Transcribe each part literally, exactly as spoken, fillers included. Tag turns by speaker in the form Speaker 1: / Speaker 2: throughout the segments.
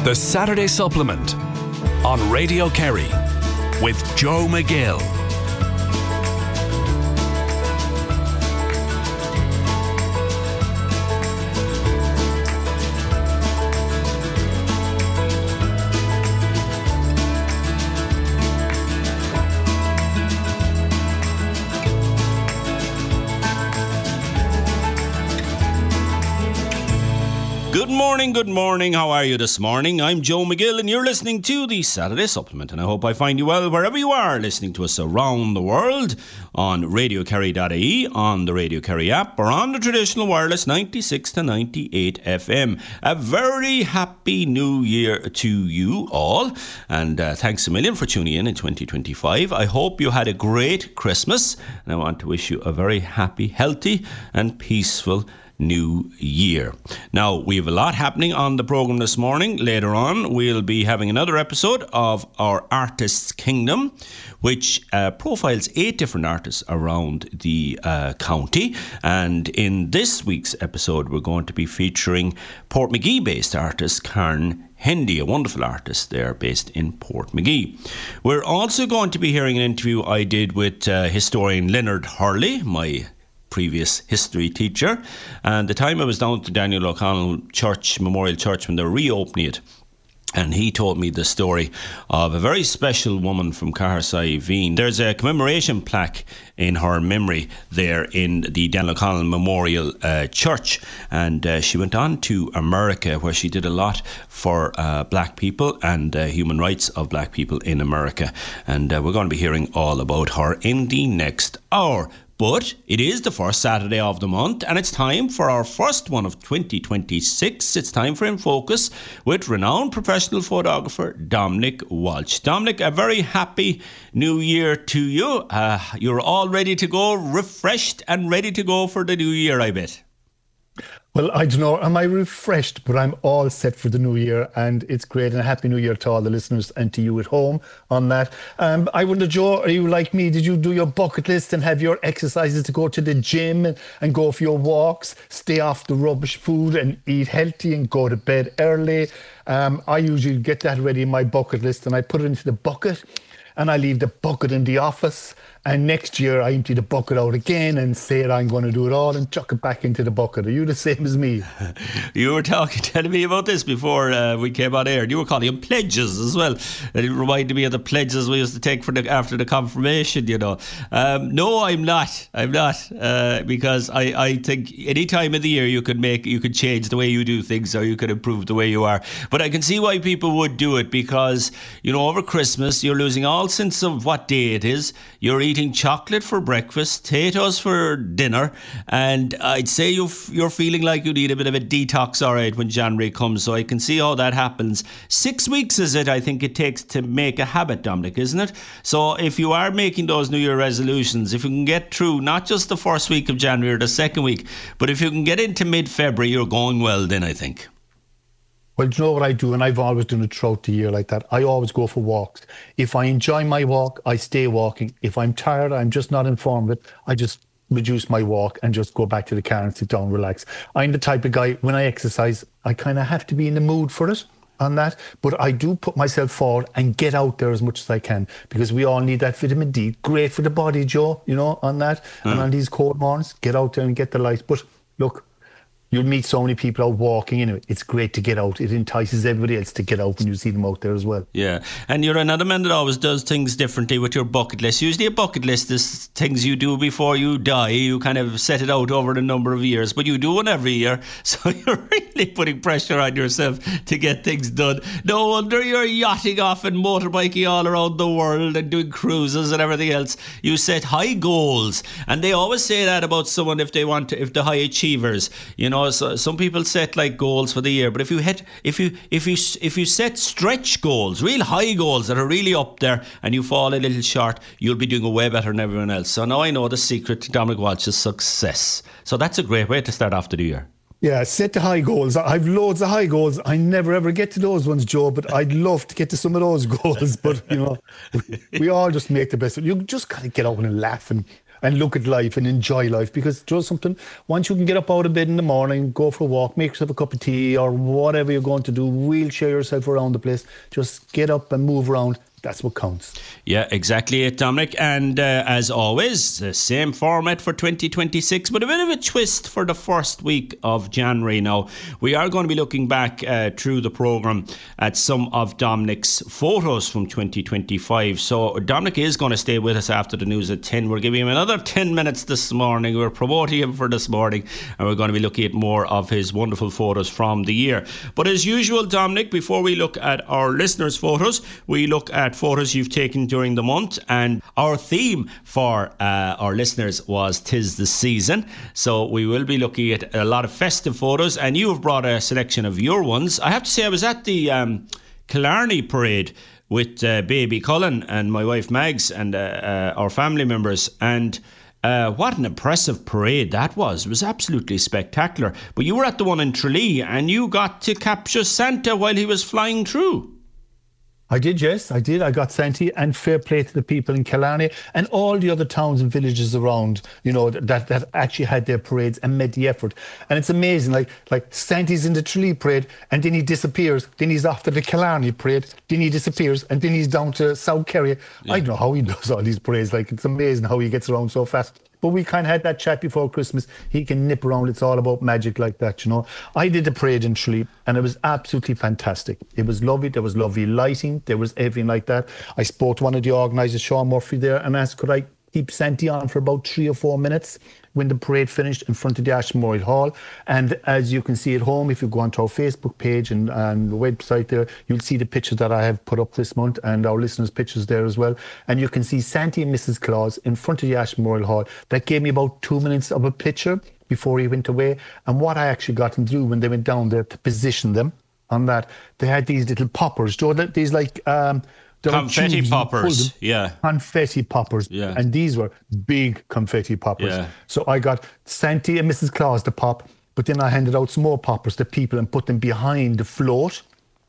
Speaker 1: The Saturday Supplement on Radio Kerry with Joe McGill.
Speaker 2: Good morning, good morning. How are you this morning? I'm Joe McGill and you're listening to the Saturday Supplement, and I hope I find you well wherever you are listening to us around the world on radio kerry dot I E, on the Radio Kerry app, or on the traditional wireless ninety-six to ninety-eight F M. A very happy new year to you all, and uh, thanks a million for tuning in in twenty twenty-five. I hope you had a great Christmas, and I want to wish you a very happy, healthy and peaceful New Year. Now, we have a lot happening on the programme this morning. Later on, we'll be having another episode of our Artists Kingdom, which uh, profiles eight different artists around the uh, county. And in this week's episode, we're going to be featuring Portmagee-based artist Karen Hendy, a wonderful artist there based in Portmagee. We're also going to be hearing an interview I did with uh, historian Leonard Hurley, my previous history teacher, and the time I was down to Daniel O'Connell Church, Memorial Church, when they were reopening it, and he told me the story of a very special woman from Caherside Veen. There's a commemoration plaque in her memory there in the Daniel O'Connell Memorial uh, Church, and uh, she went on to America, where she did a lot for uh, black people and uh, human rights of black people in America, and uh, we're going to be hearing all about her in the next hour. But it is the first Saturday of the month, and it's time for our first one of twenty twenty-six. It's time for In Focus with renowned professional photographer Dominic Walsh. Dominic, a very happy new year to you. Uh, you're all ready to go, refreshed and ready to go for the new year, I bet.
Speaker 3: Well, I don't know, am I refreshed? But I'm all set for the new year, and it's great, and a happy new year to all the listeners and to you at home on that. Um, I wonder, Joe, are you like me? Did you do your bucket list and have your exercises to go to the gym and, and go for your walks, stay off the rubbish food and eat healthy and go to bed early? Um, I usually get that ready in my bucket list, and I put it into the bucket, and I leave the bucket in the office. And next year I empty the bucket out again and say I'm going to do it all and chuck it back into the bucket. Are you the same as me?
Speaker 2: You were talking, telling me about this before uh, we came on air. You were calling them pledges as well. And it reminded me of the pledges we used to take for the, after the confirmation, you know. Um, no, I'm not. I'm not. Uh, because I, I think any time of the year you could make, you could change the way you do things, or you could improve the way you are. But I can see why people would do it, because, you know, over Christmas you're losing all sense of what day it is. You're eating chocolate for breakfast, potatoes for dinner, and I'd say you're, you're feeling like you need a bit of a detox, all right, when January comes. So I can see how that happens. Six weeks is it, I think it takes to make a habit, Dominic, isn't it? So if you are making those New Year resolutions, if you can get through not just the first week of January or the second week, but if you can get into mid-February, you're going well then, I think.
Speaker 3: Well, do you know what I do? And I've always done it throughout the year like that. I always go for walks. If I enjoy my walk, I stay walking. If I'm tired, I'm just not informed of it, I just reduce my walk and just go back to the car and sit down, relax. I'm the type of guy, when I exercise, I kind of have to be in the mood for it on that. But I do put myself forward and get out there as much as I can, because we all need that vitamin D. Great for the body, Joe, you know, on that. Mm. And on these cold mornings, get out there and get the light. But look, you'll meet so many people out walking anyway. It's great to get out. It entices everybody else to get out when you see them out there as well.
Speaker 2: Yeah, and you're another man that always does things differently with your bucket list. Usually a bucket list is things you do before you die. You kind of set it out over a number of years, but you do one every year. So you're really putting pressure on yourself to get things done. No wonder you're yachting off and motorbiking all around the world and doing cruises and everything else. You set high goals, and they always say that about someone if they want to, if the high achievers, you know. So some people set like goals for the year, but if you hit, if you if you if you set stretch goals, real high goals that are really up there, and you fall a little short, you'll be doing way better than everyone else. So now I know the secret to Dominic Walsh's success. So that's a great way to start off the new year.
Speaker 3: Yeah, set the high goals. I've loads of high goals. I never ever get to those ones, Joe, but I'd love to get to some of those goals. But, you know, we, we all just make the best of it. You just got to get out and laugh and and look at life and enjoy life. Because there's something, once you can get up out of bed in the morning, go for a walk, make yourself a cup of tea or whatever you're going to do, wheelchair yourself around the place, just get up and move around. That's what counts.
Speaker 2: Yeah, exactly it, Dominic. And uh, as always, the same format for twenty twenty-six, but a bit of a twist for the first week of January now. We are going to be looking back uh, through the programme at some of Dominic's photos from twenty twenty-five. So Dominic is going to stay with us after the news at ten. We're giving him another ten minutes this morning. We're promoting him for this morning, and we're going to be looking at more of his wonderful photos from the year. But as usual, Dominic, before we look at our listeners' photos, we look at photos you've taken during the month, and our theme for uh, our listeners was "'Tis the Season," so we will be looking at a lot of festive photos, and you have brought a selection of your ones. I have to say, I was at the um, Killarney parade with uh, baby Cullen and my wife Mags and uh, uh, our family members, and Uh, what an impressive parade that was. It was absolutely spectacular. But you were at the one in Tralee, and you got to capture Santa while he was flying through.
Speaker 3: I did, yes, I did. I got Santi, and fair play to the people in Killarney and all the other towns and villages around, you know, that that actually had their parades and made the effort. And it's amazing, like like Santi's in the Tralee parade, and then he disappears. Then he's off to the Killarney parade. Then he disappears, and then he's down to South Kerry. Yeah. I don't know how he does all these parades. Like, it's amazing how he gets around so fast. But we kind of had that chat before Christmas. He can nip around. It's all about magic like that, you know. I did the parade in Tralee, and it was absolutely fantastic. It was lovely. There was lovely lighting. There was everything like that. I spoke to one of the organisers, Sean Murphy, there, and asked, could I keep Santi on for about three or four minutes when the parade finished in front of the Ash Memorial Hall. And as you can see at home, if you go onto our Facebook page and, and the website there, you'll see the pictures that I have put up this month, and our listeners' pictures there as well. And you can see Santi and Missus Claus in front of the Ash Memorial Hall. That gave me about two minutes of a picture before he went away. And what I actually got them to do when they went down there to position them on that, they had these little poppers. Do you know, these like... Um,
Speaker 2: confetti poppers, yeah.
Speaker 3: Confetti poppers.
Speaker 2: Yeah.
Speaker 3: And these were big confetti poppers.
Speaker 2: Yeah.
Speaker 3: So I got Santi and Missus Claus to pop, but then I handed out some more poppers to people and put them behind the float.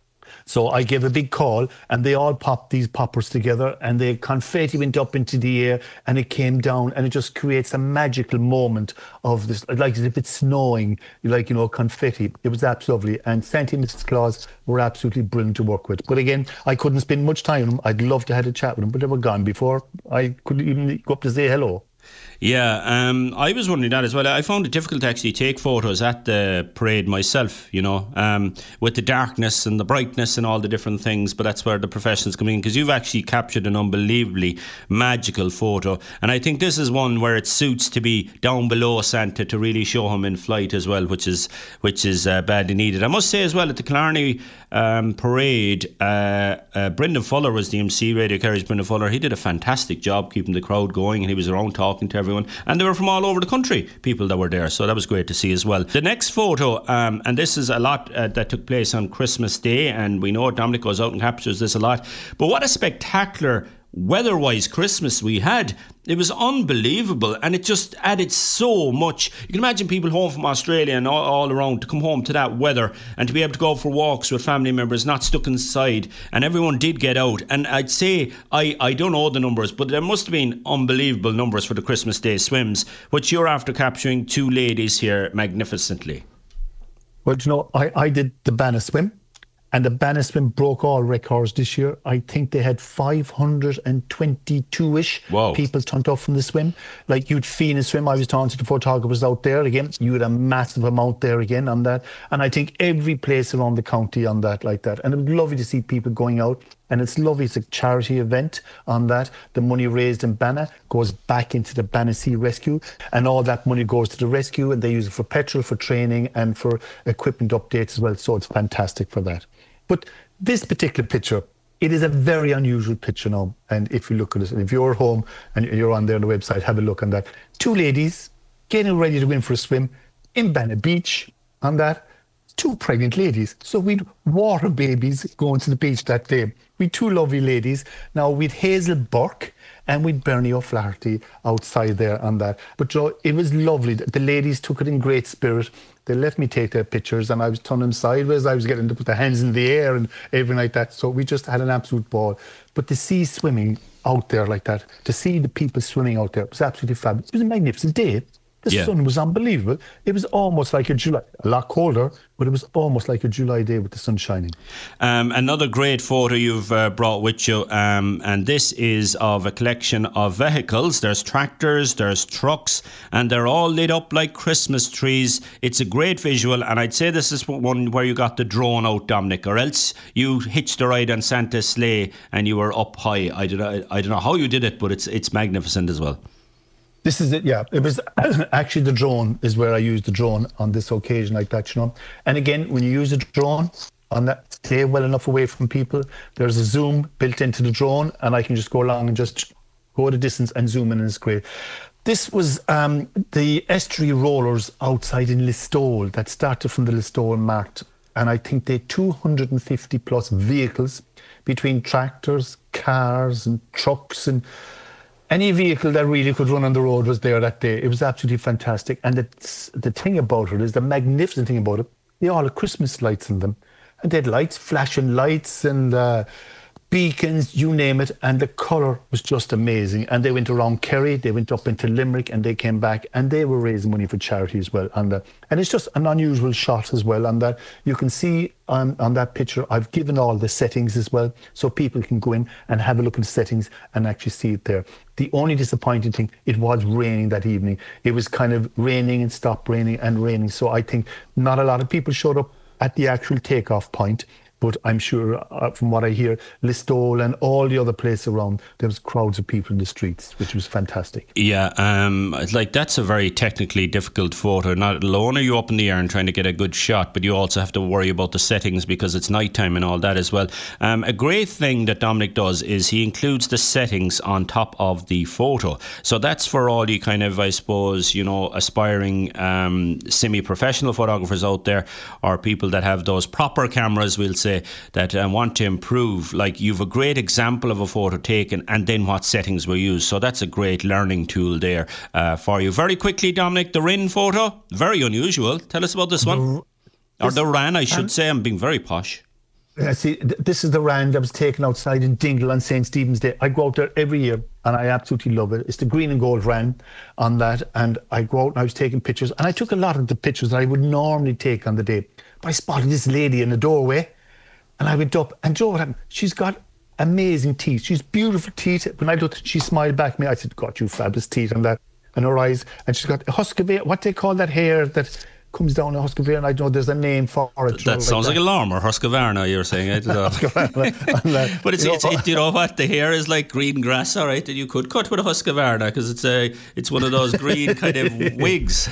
Speaker 3: So I gave a big call, and they all popped these poppers together, and the confetti went up into the air, and it came down, and it just creates a magical moment of this, like as if it's snowing, like, you know, confetti. It was absolutely lovely. And Santi and Missus Claus were absolutely brilliant to work with. But again, I couldn't spend much time with them. I'd love to have a chat with them, but they were gone before I could even go up to say hello.
Speaker 2: Yeah, um, I was wondering that as well. I found it difficult to actually take photos at the parade myself, you know, um, with the darkness and the brightness and all the different things, but that's where the professionals come in, because you've actually captured an unbelievably magical photo. And I think this is one where it suits to be down below Santa to really show him in flight as well, which is which is uh, badly needed. I must say as well, at the Killarney um, parade, uh, uh, Brendan Fuller was the M C, Radio Kerry's Brendan Fuller. He did a fantastic job keeping the crowd going, and he was around talking to everyone, and they were from all over the country, people that were there, so that was great to see as well. The next photo, um, and this is a lot uh, that took place on Christmas Day, and we know Dominic goes out and captures this a lot, but what a spectacular weather-wise Christmas we had. It was unbelievable, and it just added so much. You can imagine people home from Australia and all, all around to come home to that weather and to be able to go for walks with family members, not stuck inside, and everyone did get out. And I'd say, I, I don't know the numbers, but there must have been unbelievable numbers for the Christmas Day swims, which you're after capturing two ladies here magnificently.
Speaker 3: Well, you know, I, I did the Banna swim. And the Banna swim broke all records this year. I think they had five hundred twenty-two-ish
Speaker 2: Wow.
Speaker 3: people turned up from the swim. Like, you'd feel in a swim. I was talking to the photographers out there again. You had a massive amount there again on that. And I think every place around the county on that, like that. And it was lovely to see people going out. And it's lovely. It's a charity event on that. The money raised in Banna goes back into the Banna Sea Rescue. And all that money goes to the rescue. And they use it for petrol, for training, and for equipment updates as well. So it's fantastic for that. But this particular picture, it is a very unusual picture now. And if you look at it, and if you're at home and you're on there on the website, have a look on that. Two ladies getting ready to go in for a swim in Banna Beach on that. Two pregnant ladies. So we'd water babies going to the beach that day. We'd two lovely ladies. Now we'd Hazel Burke and we'd Bernie O'Flaherty outside there on that. But you know, it was lovely. The ladies took it in great spirit. They let me take their pictures, and I was turning sideways. I was getting to put the hands in the air and everything like that. So we just had an absolute ball. But the sea swimming, out there like that, to see the people swimming out there, it was absolutely fabulous. It was a magnificent day. The
Speaker 2: Yeah.
Speaker 3: sun was unbelievable. It was almost like a July, a lot colder, but it was almost like a July day with the sun shining.
Speaker 2: Um, another great photo you've uh, brought with you, um, and this is of a collection of vehicles. There's tractors, there's trucks, and they're all lit up like Christmas trees. It's a great visual, and I'd say this is one where you got the drone out, Dominic, or else you hitched a ride on Santa's sleigh and you were up high. I don't know, I don't know how you did it, but it's it's magnificent as well.
Speaker 3: This is it, yeah. It was actually the drone is where I used the drone on this occasion like that, you know. And again, when you use a drone on that, stay well enough away from people. There's a zoom built into the drone, and I can just go along and just go the distance and zoom in, and it's great. This was um, the estuary rollers outside in Listowel that started from the Listowel Mart. And I think they had two hundred fifty plus vehicles between tractors, cars and trucks, and any vehicle that really could run on the road was there that day. It was absolutely fantastic. And the, the thing about it is, the magnificent thing about it, they all had Christmas lights in them. And they had lights, flashing lights and uh, beacons, you name it. And the colour was just amazing. And they went around Kerry, they went up into Limerick, and they came back, and they were raising money for charity as well. And, uh, and it's just an unusual shot as well. And that you can see on, on that picture, I've given all the settings as well, so people can go in and have a look at the settings and actually see it there. The only disappointing thing, it was raining that evening. It was kind of raining and stopped raining and raining. So I think not a lot of people showed up at the actual takeoff point. But I'm sure, uh, from what I hear, Listowel and all the other places around, there was crowds of people in the streets, which was fantastic.
Speaker 2: Yeah, um, like that's a very technically difficult photo. Not alone are you up in the air and trying to get a good shot, but you also have to worry about the settings because it's nighttime and all that as well. Um, a great thing that Dominic does is he includes the settings on top of the photo. So that's for all you kind of, I suppose, you know, aspiring um, semi-professional photographers out there, or people that have those proper cameras, we'll say, that uh, want to improve. Like, you've a great example of a photo taken and then what settings were used. So that's a great learning tool there uh, for you. Very quickly, Dominic, the Rin photo, very unusual. Tell us about this one. The, or the Ran, I should um, say. I'm being very posh.
Speaker 3: Yeah, see, th- this is the Ran that was taken outside in Dingle on Saint Stephen's Day. I go out there every year and I absolutely love it. It's the green and gold Ran on that, and I go out and I was taking pictures, and I took a lot of the pictures that I would normally take on the day. But I spotted this lady in the doorway, and I went up, and Joe, what happened? She's got amazing teeth. She's beautiful teeth. When I looked, she smiled back at me. I said, God, you fabulous teeth on that, and her eyes. And she's got a Husqvarna, what they call that hair that comes down a Husqvarna, and I don't know, there's a name for it.
Speaker 2: That sounds like, like a llama, or Husqvarna, you're saying it. Husqvarna. But it's, you, it's, know, it, you know what, the hair is like green grass, all right, and you could cut with a Husqvarna, because it's a, it's one of those green kind of wigs.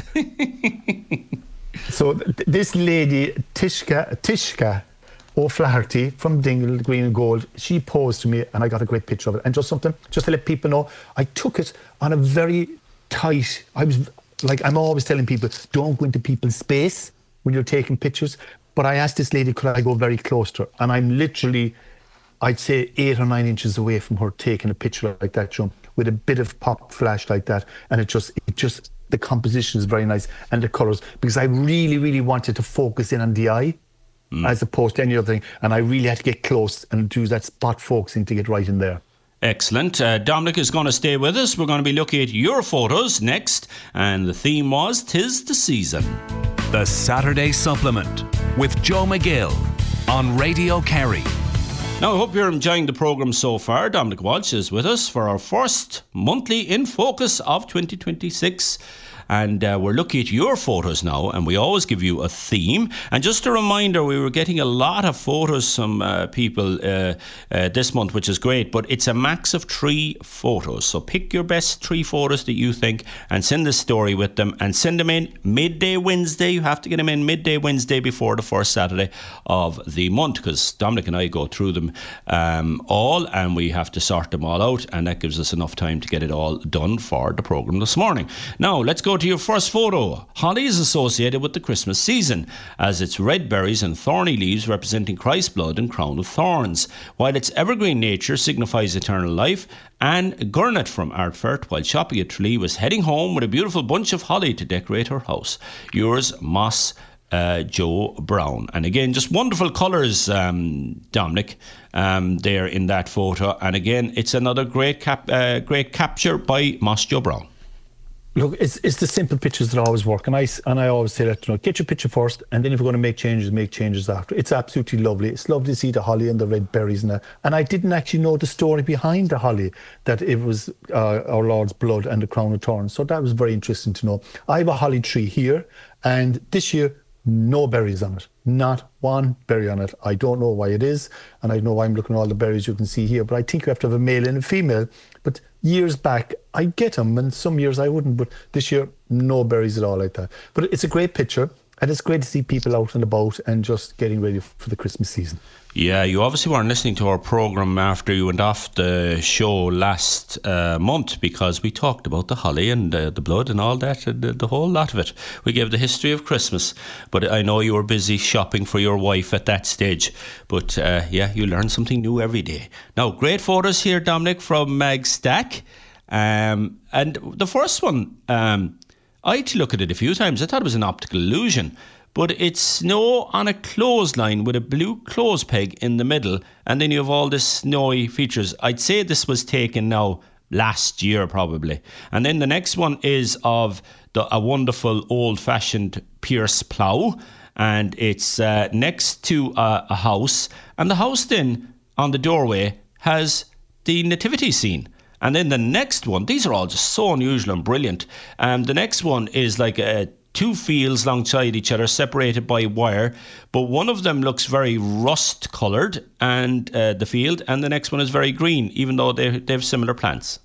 Speaker 3: So th- this lady, Tishka, Tishka O'Flaherty from Dingle, Green and Gold, she posed to me, and I got a great picture of it. And just something, just to let people know, I took it on a very tight, I was like, I'm always telling people, don't go into people's space when you're taking pictures. But I asked this lady, could I go very close to her? And I'm literally, I'd say eight or nine inches away from her taking a picture like that, John, with a bit of pop flash like that. And it just, it just, the composition is very nice, and the colours, because I really, really wanted to focus in on the eye. Mm. As opposed to any other thing, and I really had to get close and do that spot focusing to get right in there.
Speaker 2: Excellent. Uh, Dominic is going to stay with us. We're going to be looking at your photos next, and the theme was "'Tis the Season."
Speaker 1: The Saturday Supplement with Joe McGill on Radio Kerry.
Speaker 2: Now, I hope you're enjoying the programme so far. Dominic Walsh is with us for our first monthly In Focus of twenty twenty-six. And uh, we're looking at your photos now, and we always give you a theme. And just a reminder, we were getting a lot of photos from uh, people uh, uh, this month, which is great, but it's a max of three photos. So pick your best three photos that you think and send a story with them, and send them in midday Wednesday. You have to get them in midday Wednesday before the first Saturday of the month, because Dominic and I go through them um, all, and we have to sort them all out, and that gives us enough time to get it all done for the programme this morning. Now, let's go to your first photo. Holly is associated with the Christmas season, as its red berries and thorny leaves representing Christ's blood and crown of thorns, while its evergreen nature signifies eternal life. Anne Gurnett from Artfert, while shopping at Tralee, was heading home with a beautiful bunch of holly to decorate her house. Yours, Moss uh, Joe Brown. And again, just wonderful colours, um, Dominic, um, there in that photo. And again, it's another great cap, uh, great capture by Moss Joe Brown.
Speaker 3: Look, it's it's the simple pictures that always work, and I and I always say that, you know, get your picture first, and then if you're going to make changes, make changes after. It's absolutely lovely. It's lovely to see the holly and the red berries and that. And I didn't actually know the story behind the holly, that it was uh, our Lord's blood and the crown of thorns. So that was very interesting to know. I have a holly tree here, and this year no berries on it, not one berry on it. I don't know why it is, and I know I'm looking at all the berries you can see here, but I think you have to have a male and a female. But years back, I get them, and some years I wouldn't, but this year, no berries at all like that. But it's a great picture, and it's great to see people out and about and just getting ready for the Christmas season.
Speaker 2: Yeah, you obviously weren't listening to our programme after you went off the show last uh, month, because we talked about the holly and uh, the blood and all that, and the, the whole lot of it. We gave the history of Christmas, but I know you were busy shopping for your wife at that stage. But uh, yeah, you learn something new every day. Now, great photos here, Dominic, from Mag Stack. Um, and the first one, um, I had to look at it a few times. I thought it was an optical illusion. But it's snow on a clothesline with a blue clothes peg in the middle, and then you have all the snowy features. I'd say this was taken now last year probably. And then the next one is of the, a wonderful old-fashioned Pierce plough, and it's uh, next to a, a house. And the house then, on the doorway, has the nativity scene. And then the next one, these are all just so unusual and brilliant. Um, the next one is like a two fields alongside each other, separated by wire, but one of them looks very rust coloured, and uh, the field, and the next one is very green, even though they they have similar plants.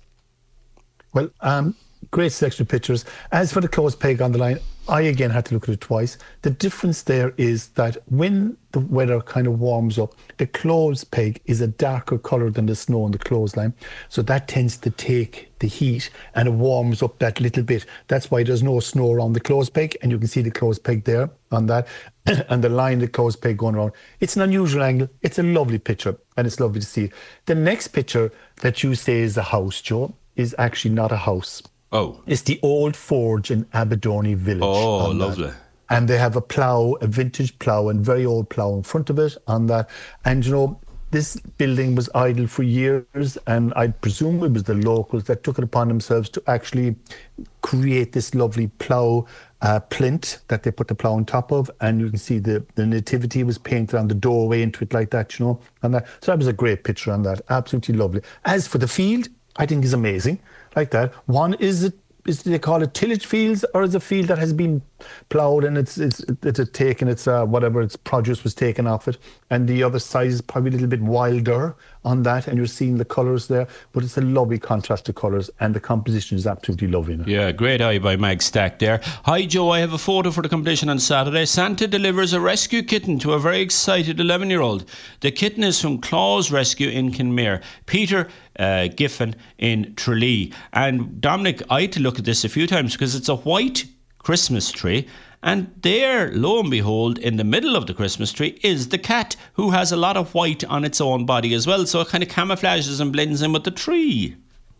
Speaker 3: Well, um, great selection of pictures. As for the clothes peg on the line, I again had to look at it twice. The difference there is that when the weather kind of warms up, the clothes peg is a darker colour than the snow on the clothesline. So that tends to take the heat and it warms up that little bit. That's why there's no snow around the clothes peg, and you can see the clothes peg there on that, and the line, the clothes peg going around. It's an unusual angle. It's a lovely picture, and it's lovely to see. The next picture that you say is a house, Joe, is actually not a house.
Speaker 2: Oh.
Speaker 3: It's the old forge in Aberdorney Village.
Speaker 2: Oh, lovely.
Speaker 3: That. And they have a plough, a vintage plough, and very old plough in front of it on that. And, you know, this building was idle for years, and I presume it was the locals that took it upon themselves to actually create this lovely plough uh, plinth that they put the plough on top of. And you can see the, the nativity was painted on the doorway into it like that, you know. And that. So that was a great picture on that. Absolutely lovely. As for the field, I think is amazing. Like that. One is it is they call it tillage fields, or is a field that has been ploughed and it's it's it's a taken its uh, whatever its produce was taken off it, and the other side is probably a little bit wilder on that, and you're seeing the colours there, but it's a lovely contrast of colours, and the composition is absolutely lovely.
Speaker 2: Yeah, great eye by Mag Stack there. Hi Joe, I have a photo for the competition on Saturday. Santa delivers a rescue kitten to a very excited eleven year old. The kitten is from Claus Rescue in Kinmare. Peter uh, Giffen in Tralee. And Dominic, I had to look at this a few times because it's a white Christmas tree, and there, lo and behold, in the middle of the Christmas tree is the cat, who has a lot of white on its own body as well, so it kind of camouflages and blends in with the tree.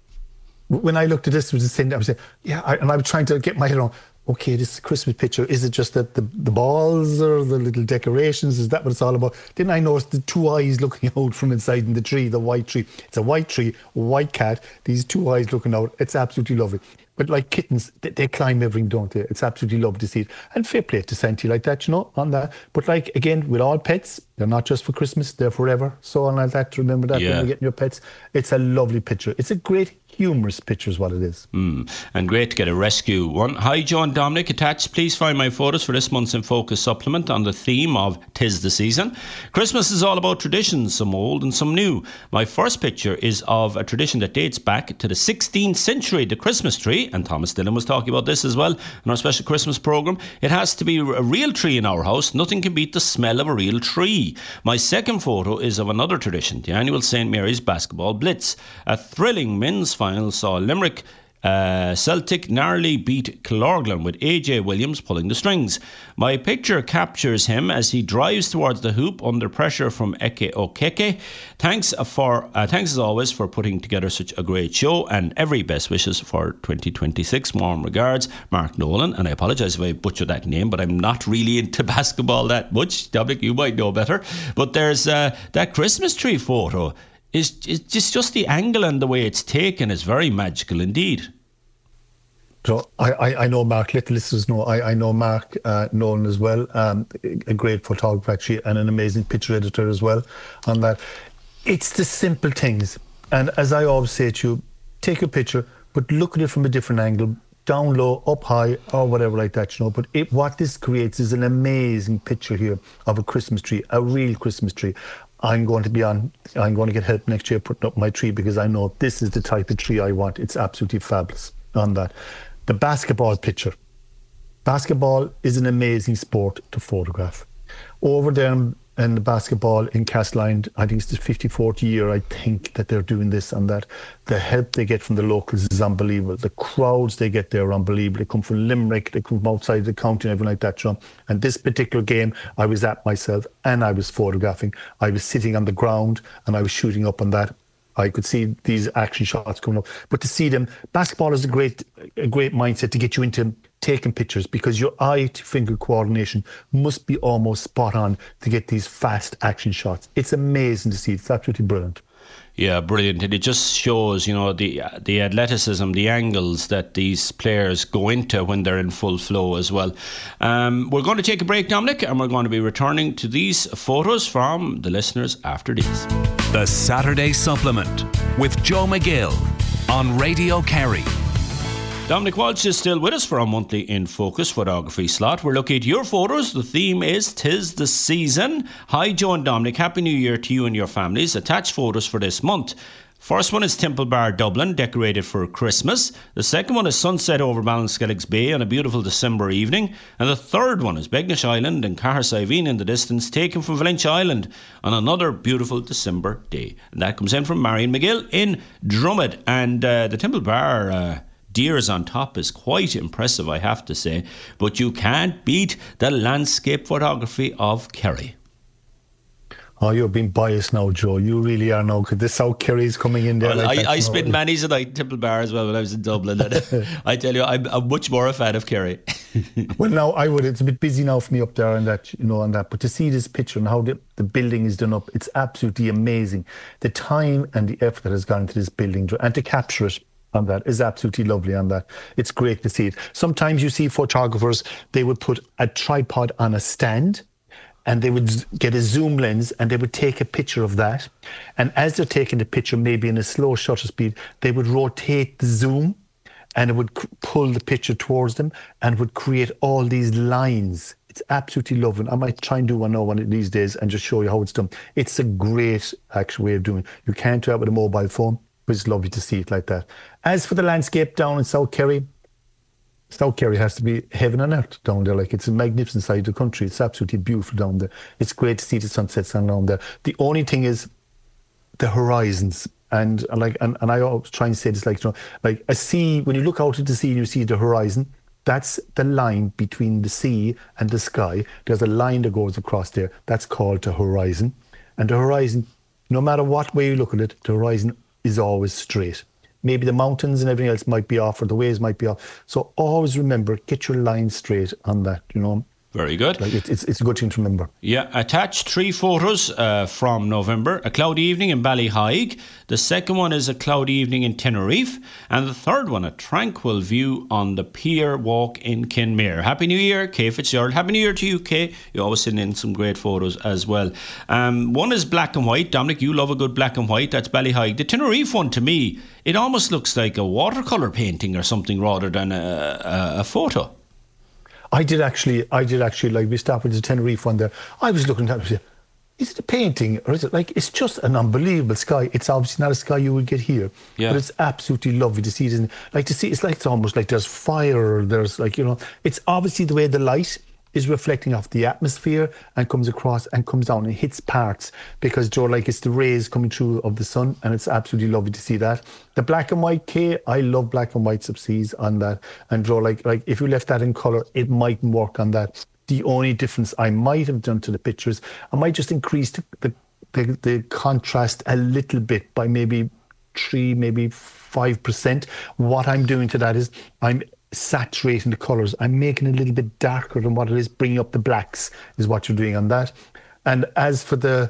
Speaker 3: When I looked at this, it was the same. I was saying, yeah, I, and I was trying to get my head around, okay, this is a Christmas picture. Is it just that the, the balls or the little decorations? Is that what it's all about? Then I noticed the two eyes looking out from inside in the tree, the white tree. It's a white tree, white cat, these two eyes looking out. It's absolutely lovely. But like kittens, they, they climb everything, don't they? It's absolutely lovely to see it. And fair play to Santi like that, you know, on that. But like, again, with all pets, they're not just for Christmas, they're forever. So on like that, remember that
Speaker 2: yeah.
Speaker 3: when you're getting your pets. It's a lovely picture. It's a great humorous picture is what it is.
Speaker 2: Mm. And great to get a rescue one. Hi, John Dominic. Attached, please find my photos for this month's In Focus supplement on the theme of Tis the Season. Christmas is all about traditions, some old and some new. My first picture is of a tradition that dates back to the sixteenth century, the Christmas tree, and Thomas Dillon was talking about this as well in our special Christmas programme. It has to be a real tree in our house. Nothing can beat the smell of a real tree. My second photo is of another tradition, the annual Saint Mary's Basketball Blitz. A thrilling men's final saw Limerick Uh, Celtic narrowly beat Killorglin with A J Williams pulling the strings. My picture captures him as he drives towards the hoop under pressure from Eke Okeke. Thanks for uh, thanks as always for putting together such a great show, and every best wishes for twenty twenty-six. Warm regards, Mark Nolan. And I apologise if I butchered that name, but I'm not really into basketball that much. Dominic, you might know better. But there's uh, that Christmas tree photo. Is just just the angle and the way it's taken is very magical indeed.
Speaker 3: So I, I, I know Mark, let the listeners know, I, I know Mark uh, Nolan as well, um, a great photographer actually, and an amazing picture editor as well on that. It's the simple things. And as I always say to you, take a picture, but look at it from a different angle, down low, up high, or whatever like that, you know. But it, what this creates is an amazing picture here of a Christmas tree, a real Christmas tree. I'm going to be on, I'm going to get help next year putting up my tree because I know this is the type of tree I want. It's absolutely fabulous on that. The basketball picture. Basketball is an amazing sport to photograph. Over there in the basketball in Castline, I think it's the fifty-fourth year, I think, that they're doing this and that. The help they get from the locals is unbelievable. The crowds they get there are unbelievable. They come from Limerick, they come from outside the county and everything like that, John. And this particular game, I was at myself and I was photographing. I was sitting on the ground and I was shooting up on that. I could see these action shots coming up. But to see them, basketball is a great a great mindset to get you into taking pictures because your eye to finger coordination must be almost spot on to get these fast action shots. It's amazing to see. It's absolutely brilliant.
Speaker 2: Yeah, brilliant. And it just shows, you know, the the athleticism, the angles that these players go into when they're in full flow as well. Um, we're going to take a break, Dominic, and we're going to be returning to these photos from the listeners after these.
Speaker 1: The Saturday Supplement with Joe McGill on Radio Kerry.
Speaker 2: Dominic Walsh is still with us for our monthly In Focus photography slot. We're looking at your photos. The theme is Tis the Season. Hi, Joe and Dominic. Happy New Year to you and your families. Attached photos for this month. First one is Temple Bar, Dublin, decorated for Christmas. The second one is sunset over Ballinskelligs Bay on a beautiful December evening. And the third one is Begnish Island and Cahersiveen in the distance, taken from Valentia Island on another beautiful December day. And that comes in from Marion McGill in Drummond. And uh, the Temple Bar Uh, deers on top is quite impressive, I have to say, but you can't beat the landscape photography of Kerry.
Speaker 3: Oh, you're being biased now, Joe. You really are now, because the South Kerry is coming in there.
Speaker 2: Well,
Speaker 3: like
Speaker 2: I,
Speaker 3: that,
Speaker 2: I spent many's a night in Temple Bar as well when I was in Dublin. And I tell you, I'm, I'm much more a fan of Kerry.
Speaker 3: Well, now I would. It's a bit busy now for me up there and that, you know, and that. But to see this picture and how the, the building is done up, it's absolutely amazing. The time and the effort that has gone into this building and to capture it on that is absolutely lovely on that. It's great to see it. Sometimes you see photographers, they would put a tripod on a stand and they would get a zoom lens and they would take a picture of that. And as they're taking the picture, maybe in a slow shutter speed, they would rotate the zoom and it would pull the picture towards them and would create all these lines. It's absolutely lovely. I might try and do one now one of these days and just show you how it's done. It's a great actual way of doing it. You can't do it with a mobile phone, but it's lovely to see it like that. As for the landscape down in South Kerry, South Kerry has to be heaven on earth down there. Like, it's a magnificent side of the country. It's absolutely beautiful down there. It's great to see the sunsets down there. The only thing is the horizons. And like, and, and I always try and say this, like, you know, like a sea, when you look out at the sea and you see the horizon, that's the line between the sea and the sky. There's a line that goes across there. That's called the horizon. And the horizon, no matter what way you look at it, the horizon is always straight. Maybe the mountains and everything else might be off, or the waves might be off. So always remember, get your line straight on that, you know.
Speaker 2: Very good.
Speaker 3: Like it's, it's, it's a good thing to remember.
Speaker 2: Yeah, attached three photos uh, from November. A cloudy evening in Ballyhaig. The second one is a cloudy evening in Tenerife. And the third one, a tranquil view on the Pier Walk in Kinmare. Happy New Year, Kay Fitzgerald. Happy New Year to you, Kay. You always send in some great photos as well. Um, one is black and white. Dominic, you love a good black and white. That's Ballyhaig. The Tenerife one, to me, it almost looks like a watercolour painting or something rather than a, a, a photo.
Speaker 3: I did actually, I did actually, like, we stopped with the Tenerife one there. I was looking at it and said, is it a painting or is it like, it's just an unbelievable sky. It's obviously not a sky you would get here, yeah. But it's absolutely lovely to see it. Like to see, it's like, it's almost like there's fire, or there's like, you know, it's obviously the way the light is reflecting off the atmosphere and comes across and comes down and hits parts because, Joe, like it's the rays coming through of the sun, and it's absolutely lovely to see that. The black and white K, I love black and white subseas on that. And Joe, like, like if you left that in colour, it mightn't work on that. The only difference I might have done to the pictures, I might just increase the, the, the, the contrast a little bit by maybe three, maybe five percent. What I'm doing to that is I'm saturating the colours. I'm making it a little bit darker than what it is, bringing up the blacks is what you're doing on that. And as for the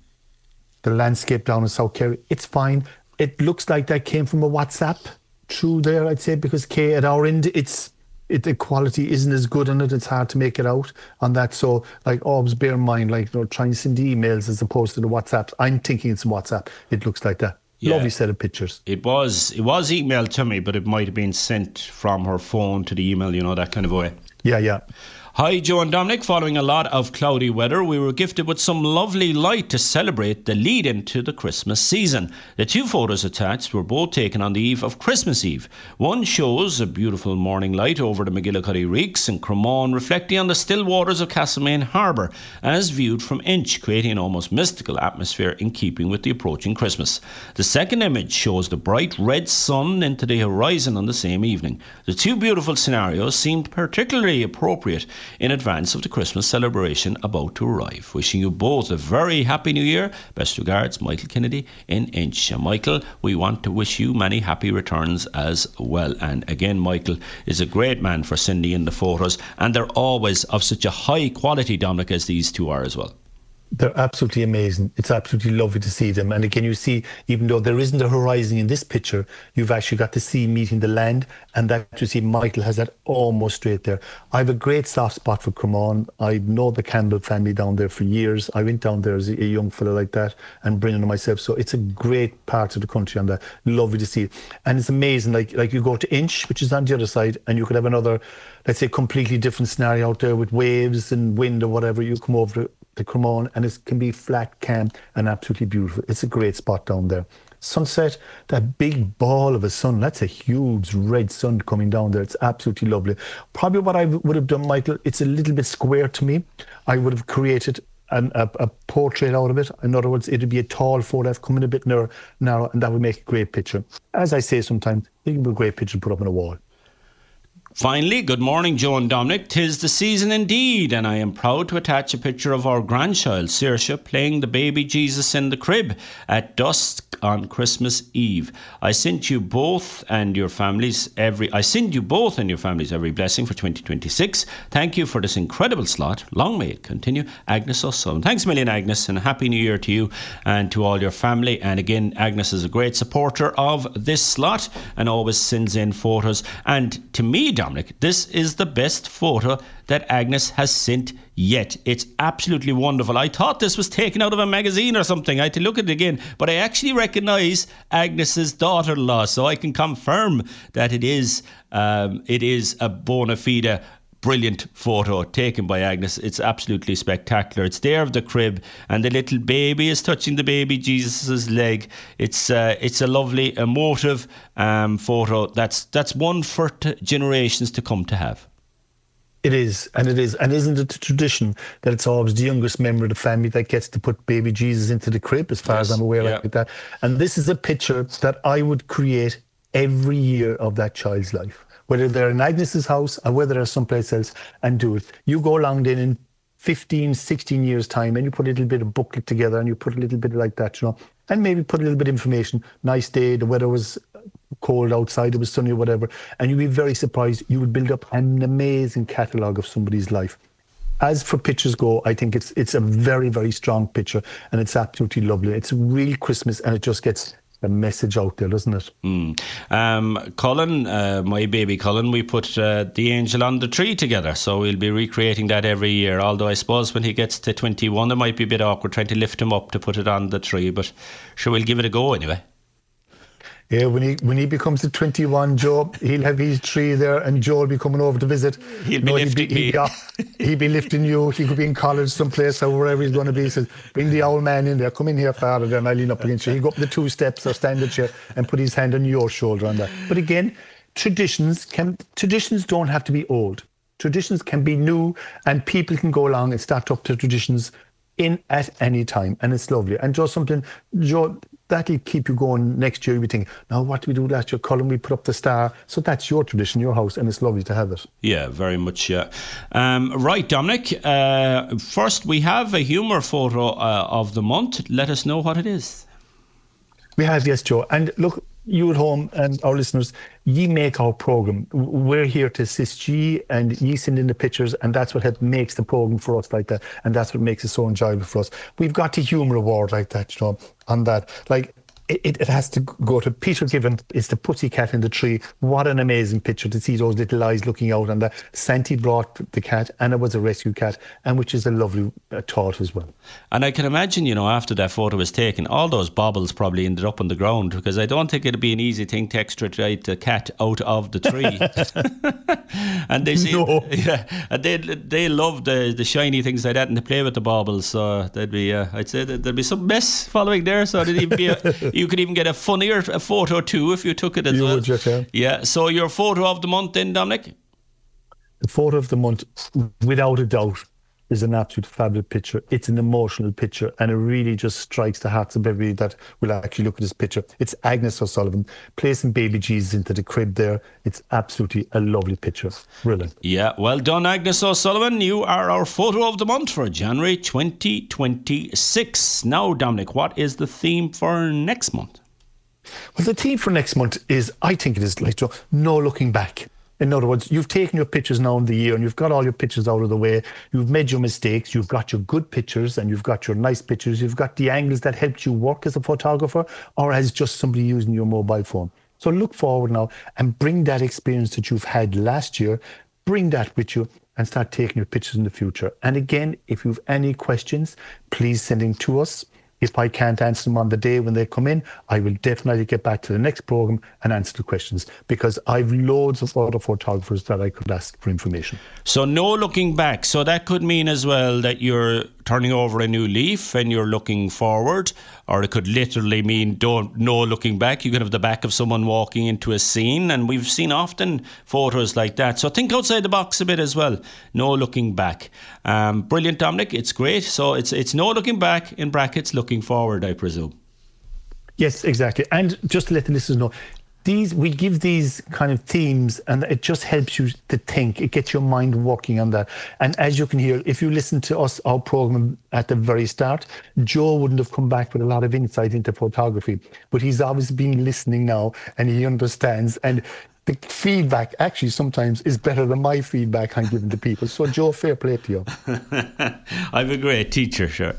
Speaker 3: the landscape down in South Kerry, it's fine. It looks like that came from a WhatsApp through there, I'd say, because K at our end, it's it, the quality isn't as good on it. It's hard to make it out on that. So, like, always bear in mind, like, you know, trying to send emails as opposed to the WhatsApps. I'm thinking it's WhatsApp. It looks like that. Yeah. Lovely set of pictures.
Speaker 2: It was it was emailed to me, but it might have been sent from her phone to the email, you know, that kind of way.
Speaker 3: Yeah, yeah.
Speaker 2: Hi, Joe and Dominic. Following a lot of cloudy weather, we were gifted with some lovely light to celebrate the lead into the Christmas season. The two photos attached were both taken on the eve of Christmas Eve. One shows a beautiful morning light over the McGillicuddy Reeks in Cremon, reflecting on the still waters of Castlemaine Harbour as viewed from Inch, creating an almost mystical atmosphere in keeping with the approaching Christmas. The second image shows the bright red sun into the horizon on the same evening. The two beautiful scenarios seemed particularly appropriate in advance of the Christmas celebration about to arrive. Wishing you both a very happy new year. Best regards, Michael Kennedy in Inch. And Michael, we want to wish you many happy returns as well. And again, Michael is a great man for sending in the photos, and they're always of such a high quality, Dominic, as these two are as well.
Speaker 3: They're absolutely amazing. It's absolutely lovely to see them. And again, you see, even though there isn't a horizon in this picture, you've actually got the sea meeting the land, and that you see Michael has that almost straight there. I have a great soft spot for Cremon. I know the Campbell family down there for years. I went down there as a young fella like that and bringing them myself. So it's a great part of the country on that. Lovely to see it. And it's amazing. Like, like you go to Inch, which is on the other side, and you could have another, let's say, completely different scenario out there with waves and wind or whatever. You come over to to Cremon, and it can be flat, calm, and absolutely beautiful. It's a great spot down there. Sunset, that big ball of a sun, that's a huge red sun coming down there. It's absolutely lovely. Probably what I would have done, Michael, it's a little bit square to me. I would have created an, a, a portrait out of it. In other words, it would be a tall photograph coming a bit narrow, narrow, and that would make a great picture. As I say sometimes, it can be a great picture to put up on a wall.
Speaker 2: Finally, good morning, Joe and Dominic. 'Tis the season indeed, and I am proud to attach a picture of our grandchild, Saoirse, playing the baby Jesus in the crib at dusk on Christmas Eve. I sent you both and your families every. I send you both and your families every blessing for twenty twenty-six. Thank you for this incredible slot. Long may it continue. Agnes O'Sullivan. Thanks a million, Agnes, and a happy new year to you and to all your family. And again, Agnes is a great supporter of this slot and always sends in photos. And to me, Dominic, this is the best photo that Agnes has sent yet. It's absolutely wonderful. I thought this was taken out of a magazine or something. I had to look at it again, but I actually recognise Agnes's daughter-in-law, so I can confirm that it is um, it is a bona fide brilliant photo taken by Agnes. It's absolutely spectacular. It's there of the crib, and the little baby is touching the baby Jesus's leg. It's uh, it's a lovely, emotive um, photo. That's that's one for t- generations to come to have.
Speaker 3: It is, and it is, and isn't it a tradition that it's always the youngest member of the family that gets to put baby Jesus into the crib, as far yes, as I'm aware, yeah. like that. And this is a picture that I would create every year of that child's life, whether they're in Agnes's house or whether they're someplace else, and do it. You go along then in fifteen, sixteen years' time, and you put a little bit of booklet together, and you put a little bit like that, you know, and maybe put a little bit of information. Nice day, the weather was cold outside, it was sunny or whatever, and you'd be very surprised. You would build up an amazing catalogue of somebody's life. As for pictures go, I think it's it's a very, very strong picture, and it's absolutely lovely. It's real Christmas, and it just gets a message out there, doesn't it?
Speaker 2: Mm. Um, Colin, uh, my baby Colin, we put uh, the angel on the tree together, so we'll be recreating that every year. Although I suppose when he gets to twenty-one, it might be a bit awkward trying to lift him up to put it on the tree, but sure, we'll give it a go anyway.
Speaker 3: Yeah, when he when he becomes the twenty-one, Joe, he'll have his tree there, and Joe will be coming over to visit.
Speaker 2: He'll be no, lifting
Speaker 3: he'll be,
Speaker 2: me.
Speaker 3: He'll be, he'll be lifting you. He could be in college someplace or wherever he's going to be. He says, bring the old man in there. Come in here, Father, then I'll lean up against you. He'll go up the two steps or stand the chair and put his hand on your shoulder on that. But again, traditions can traditions don't have to be old. Traditions can be new, and people can go along and start up to traditions in at any time, and it's lovely. And just something, Joe, that'll keep you going next year. You'll be thinking, now what did we do last year? Colin, we put up the star. So that's your tradition, your house, and it's lovely to have it.
Speaker 2: Yeah, very much, yeah. Um, right, Dominic, uh, first we have a humour photo uh, of the month. Let us know what it is.
Speaker 3: We have, yes, Joe. And look, you at home and our listeners, ye make our programme. We're here to assist ye, and ye send in the pictures, and that's what help makes the programme for us like that, and that's what makes it so enjoyable for us. We've got a humour award like that, you know, on that. Like, it, it has to go to Peter Given. It's the pussycat in the tree. What an amazing picture to see those little eyes looking out. And that Santi brought the cat, and it was a rescue cat, and which is a lovely uh, thought as well.
Speaker 2: And I can imagine, you know, after that photo was taken, all those bobbles probably ended up on the ground, because I don't think it'd be an easy thing to extradite the cat out of the tree. And they see,
Speaker 3: no.
Speaker 2: yeah, and they they love the the shiny things like that, and they play with the bobbles. So there'd be, uh, I'd say that there'd be some mess following there. So there'd even be a, you could even get a funnier a photo too if you took it as
Speaker 3: you
Speaker 2: well.
Speaker 3: Would, yes, yeah.
Speaker 2: Yeah. So your photo of the month, then, Dominic?
Speaker 3: The photo of the month, without a doubt, is an absolute fabulous picture. It's an emotional picture, and it really just strikes the hearts of everybody that will actually look at this picture. It's Agnes O'Sullivan placing baby Jesus into the crib there. It's absolutely a lovely picture. Brilliant.
Speaker 2: Yeah, well done, Agnes O'Sullivan. You are our photo of the month for January twenty twenty-six. Now, Dominic, what is the theme for next month?
Speaker 3: Well, the theme for next month is, I think it is, like, no looking back. In other words, you've taken your pictures now in the year, and you've got all your pictures out of the way. You've made your mistakes. You've got your good pictures, and you've got your nice pictures. You've got the angles that helped you work as a photographer, or as just somebody using your mobile phone. So look forward now and bring that experience that you've had last year, bring that with you, and start taking your pictures in the future. And again, if you've any questions, please send them to us. If I can't answer them on the day when they come in, I will definitely get back to the next programme and answer the questions, because I've loads of other photographers that I could ask for information.
Speaker 2: So no looking back. So that could mean as well that you're turning over a new leaf and you're looking forward, or it could literally mean don't no looking back. You could have the back of someone walking into a scene, and we've seen often photos like that. So think outside the box a bit as well. No looking back. Um, brilliant, Dominic. It's great. So it's it's no looking back, in brackets, looking forward, I presume.
Speaker 3: Yes, exactly. And just to let the listeners know, these we give these kind of themes, and it just helps you to think. It gets your mind working on that. And as you can hear, if you listen to us, our program at the very start, Joe wouldn't have come back with a lot of insight into photography, but he's obviously been listening now, and he understands. And the feedback actually sometimes is better than my feedback I'm giving to people. So, Joe, fair play to you.
Speaker 2: I'm a great teacher, sure.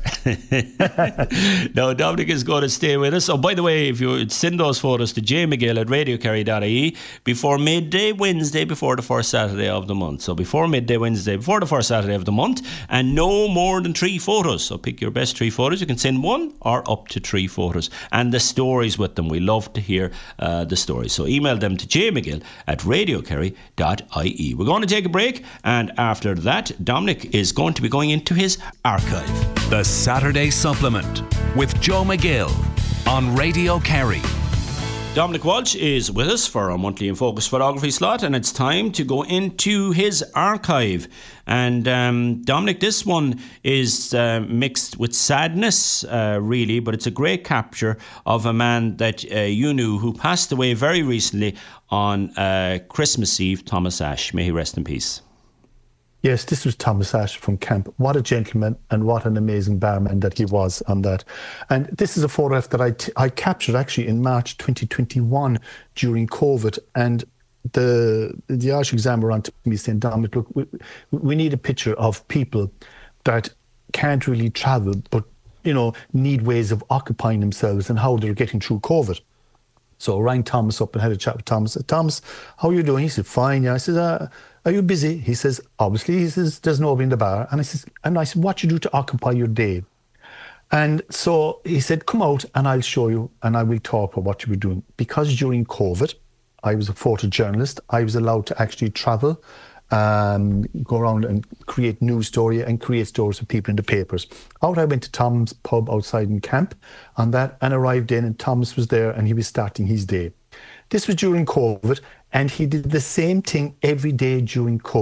Speaker 2: Now, Dominic is going to stay with us. Oh, by the way, if you send those photos to j mcgill at radio kerry dot I E before midday Wednesday, before the first Saturday of the month. So before midday Wednesday, before the first Saturday of the month, and no more than three photos. So pick your best three photos. You can send one or up to three photos. And the stories with them. We love to hear uh, the stories. So email them to jmcgill at radio kerry dot I E. We're going to take a break, and after that, Dominic is going to be going into his archive.
Speaker 1: The Saturday Supplement with Joe McGill on Radio Kerry.
Speaker 2: Dominic Walsh is with us for our monthly In Focus photography slot, and it's time to go into his archive. And um, Dominic, this one is uh, mixed with sadness, uh, really, but it's a great capture of a man that uh, you knew who passed away very recently on uh, Christmas Eve, Thomas Ashe. May he rest in peace.
Speaker 3: Yes, this was Thomas Ashe from Camp. What a gentleman, and what an amazing barman that he was on that. And this is a photograph that I, t- I captured actually in March twenty twenty-one during COVID. And the the Irish examiner on to me saying, Dominic, look, we, we need a picture of people that can't really travel, but, you know, need ways of occupying themselves and how they're getting through COVID. So I rang Thomas up and had a chat with Thomas. I said, Thomas, how are you doing? He said, fine. Yeah. I said, uh, are you busy? He says, obviously. He says, there's nobody in the bar. And I says, and I said, what you do to occupy your day? And so he said, come out and I'll show you, and I will talk about what you were doing. Because during COVID, I was a photojournalist. I was allowed to actually travel, um, go around and create news story and create stories for people in the papers. Out I went to Tom's pub outside in Camp on that, and arrived in, and Thomas was there, and he was starting his day. This was during COVID, and he did the same thing every day during COVID,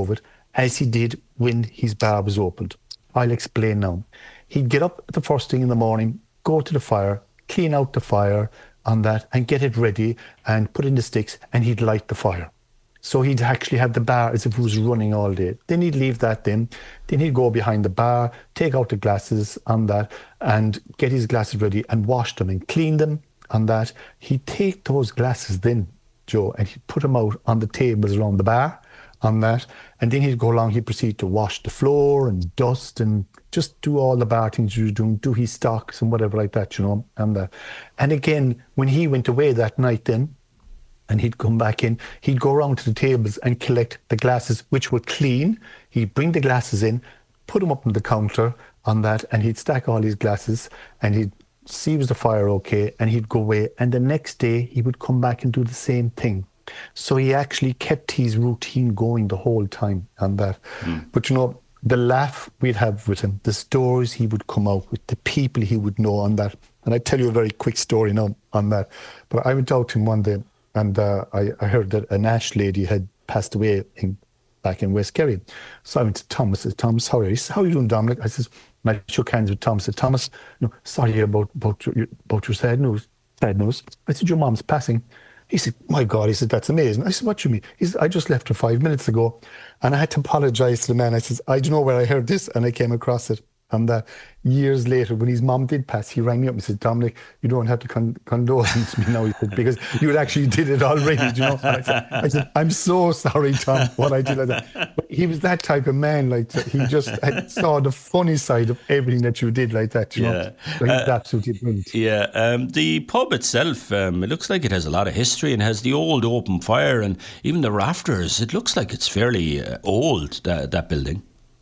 Speaker 3: as he did when his bar was opened. I'll explain now. He'd get up the first thing in the morning, go to the fire, clean out the fire on that and get it ready and put in the sticks, and he'd light the fire. So he'd actually have the bar as if it was running all day. Then he'd leave that then. Then he'd go behind the bar, take out the glasses on that and get his glasses ready and wash them and clean them on that. He'd take those glasses then, Joe, and he'd put them out on the tables around the bar on that. And then he'd go along, he'd proceed to wash the floor and dust and just do all the bar things he was doing, do his stocks and whatever like that, you know. And, that. and again, when he went away that night then, and he'd come back in, he'd go around to the tables and collect the glasses, which were clean. He'd bring the glasses in, put them up on the counter on that, and he'd stack all his glasses, and he'd see was the fire okay, and he'd go away. And the next day, he would come back and do the same thing. So he actually kept his routine going the whole time on that. Mm. But you know, the laugh we'd have with him, the stories he would come out with, the people he would know on that. And I tell you a very quick story now on that. But I went out to him one day, and uh, I, I heard that a Nash lady had passed away in, back in West Kerry. So I went to Thomas. I said, Thomas, how are you? He said, how are you doing, Dominic? I says, and I shook hands with Thomas. I said, Thomas, you know, sorry about, about, your, about your sad news. Sad news. I said, your mom's passing. He said, my God, he said, that's amazing. I said, what do you mean? He said, I just left her five minutes ago. And I had to apologise to the man. I said, I don't know where I heard this. And I came across it. And that years later, when his mom did pass, he rang me up and said, Dominic, you don't have to con- condolence me now, he said, because you actually did it already, you know. And I said, I said, I'm so sorry, Tom, what I did like that. But he was that type of man, like, he just had, saw the funny side of everything that you did like that, you yeah. know. So he was uh, absolutely brilliant.
Speaker 2: Yeah, um, the pub itself, um, it looks like it has a lot of history and has the old open fire and even the rafters. It looks like it's fairly uh, old, that, that building.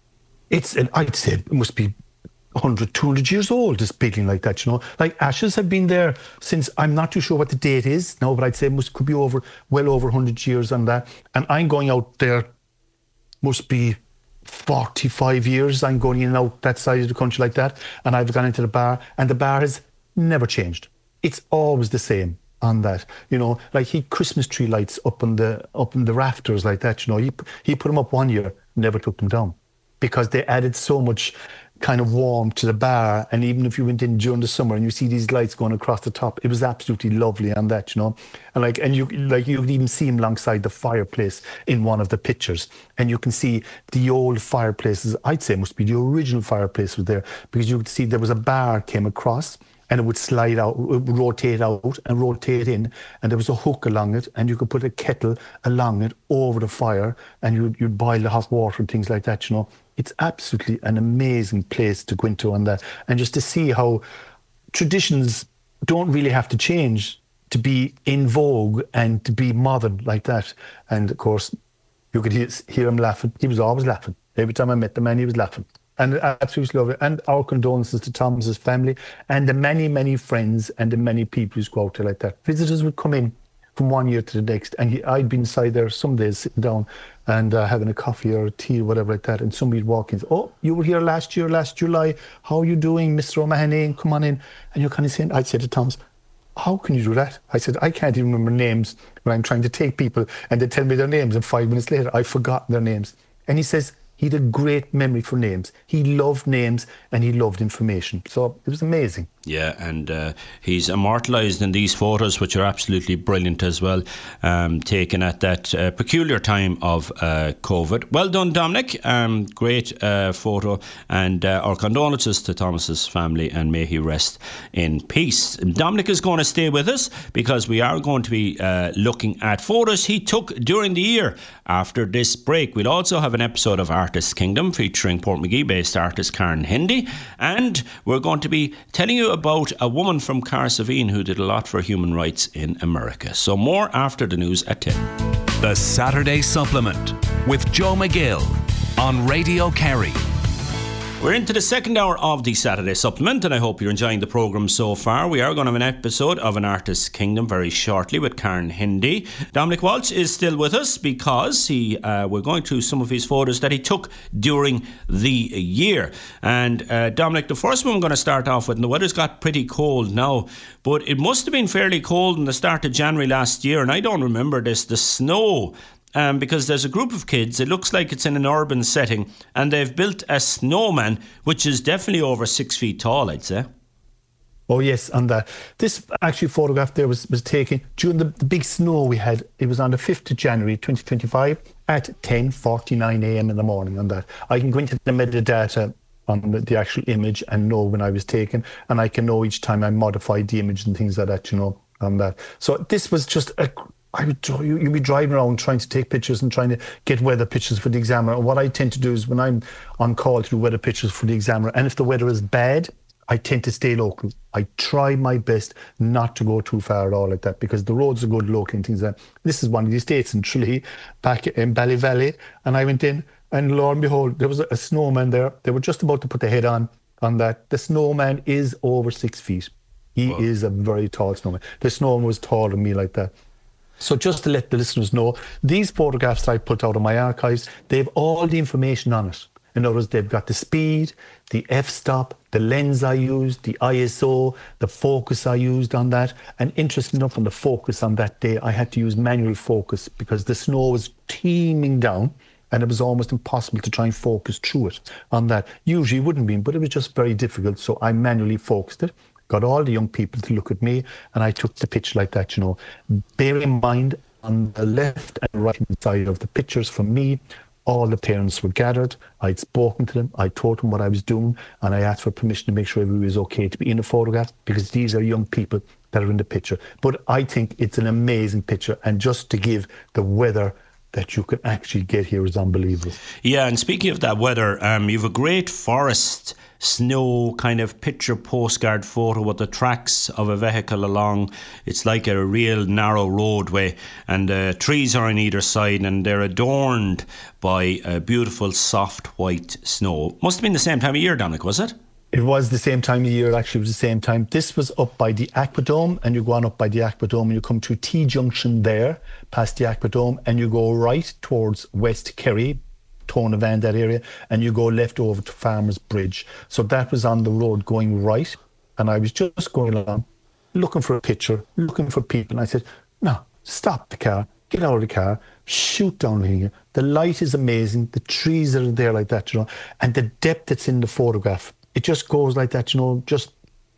Speaker 3: It's, I'd say it must be one hundred, two hundred years old, this building like that, you know. Like Ashes have been there since, I'm not too sure what the date is now, but I'd say it must, could be over, well over one hundred years on that. And I'm going out there, must be forty-five years. I'm going in and out that side of the country like that. And I've gone into the bar, and the bar has never changed. It's always the same on that, you know. Like he Christmas tree lights up on the up in the rafters like that, you know. He, he put them up one year, never took them down, because they added so much kind of warmth to the bar. And even if you went in during the summer and you see these lights going across the top, it was absolutely lovely on that, you know. And like, and you like you could even see him alongside the fireplace in one of the pictures, and you can see the old fireplaces. I'd say must be the original fireplace was there, because you could see there was a bar came across, and it would slide out, it would rotate out and rotate in, and there was a hook along it, and you could put a kettle along it over the fire, and you'd, you'd boil the hot water and things like that, you know. It's absolutely an amazing place to go into on that. And just to see how traditions don't really have to change to be in vogue and to be modern like that. And of course, you could hear, hear him laughing. He was always laughing. Every time I met the man, he was laughing. And absolutely lovely. And our condolences to Thomas's family and the many, many friends and the many people who go out there like that. Visitors would come in from one year to the next, and he, I'd been inside there some days sitting down and uh, having a coffee or a tea or whatever like that, and somebody'd walk in, oh, you were here last year, last July, how are you doing, Mister O'Mahony, come on in. And you're kind of saying, I'd say to Thomas, how can you do that? I said, I can't even remember names when I'm trying to take people and they tell me their names, and five minutes later I've forgotten their names. And he says he had a great memory for names. He loved names and he loved information. So it was amazing.
Speaker 2: Yeah, and uh, he's immortalised in these photos, which are absolutely brilliant as well, um, taken at that uh, peculiar time of uh, COVID. Well done, Dominic. Um, great uh, photo, and uh, our condolences to Thomas's family, and may he rest in peace. Dominic is going to stay with us because we are going to be uh, looking at photos he took during the year. After this break, we'll also have an episode of Artist Kingdom featuring Portmagee-based artist Karen Hindy, and we're going to be telling you about a woman from Carsavine who did a lot for human rights in America. So more after the news at ten.
Speaker 1: The Saturday Supplement with Joe McGill on Radio Kerry.
Speaker 2: We're into the second hour of the Saturday Supplement, and I hope you're enjoying the programme so far. We are going to have an episode of An Artist's Kingdom very shortly with Karen Hindy. Dominic Walsh is still with us because he uh, we're going through some of his photos that he took during the year. And uh, Dominic, the first one we're going to start off with, and the weather's got pretty cold now, but it must have been fairly cold in the start of January last year, and I don't remember this, the snow um, because there's a group of kids, it looks like it's in an urban setting, and they've built a snowman, which is definitely over six feet tall, I'd say.
Speaker 3: Oh, yes, and uh, this actually photograph there was, was taken during the, the big snow we had. It was on the fifth of January twenty twenty-five at ten forty-nine a.m. in the morning on that. I can go into the metadata on the, the actual image and know when I was taken, and I can know each time I modified the image and things like that, you know, on that. So this was just a... I would, you, you'd be driving around trying to take pictures and trying to get weather pictures for the examiner. And what I tend to do is when I'm on call to do weather pictures for the examiner, and if the weather is bad, I tend to stay local. I try my best not to go too far at all like that, because the roads are good locally and things like that. This is one of the estates in Tralee, back in Ballyvalley, and I went in, and lo and behold, there was a, a snowman there. They were just about to put the head on on that. The snowman is over six feet. He wow. is a very tall snowman. The snowman was taller than me like that. So just to let the listeners know, these photographs that I put out of my archives, they have all the information on it. In other words, they've got the speed, the f-stop, the lens I used, the I S O, the focus I used on that. And interesting enough, on the focus on that day, I had to use manual focus because the snow was teeming down and it was almost impossible to try and focus through it on that. Usually it wouldn't be, but it was just very difficult. So I manually focused it, got all the young people to look at me, and I took the picture like that, you know. Bear in mind, on the left and right hand side of the pictures from me, all the parents were gathered. I'd spoken to them. I told them what I was doing, and I asked for permission to make sure everybody was okay to be in the photograph, because these are young people that are in the picture. But I think it's an amazing picture, and just to give the weather that you can actually get here is unbelievable.
Speaker 2: Yeah, and speaking of that weather, um, you have a great forest snow kind of picture postcard photo with the tracks of a vehicle along. It's like a real narrow roadway, and uh, trees are on either side, and they're adorned by a beautiful soft white snow. Must have been the same time of year, Dominic, was it?
Speaker 3: It was the same time of year. Actually, it was the same time. This was up by the Aquadome, and you go on up by the Aquadome, and you come to T Junction there, past the Aquadome, and you go right towards West Kerry, Tonavan, that area, and you go left over to Farmers Bridge. So that was on the road going right, and I was just going along, looking for a picture, looking for people, and I said, no, stop the car, get out of the car, shoot down here. The light is amazing, the trees are there like that, you know, and the depth that's in the photograph. It just goes like that, you know, just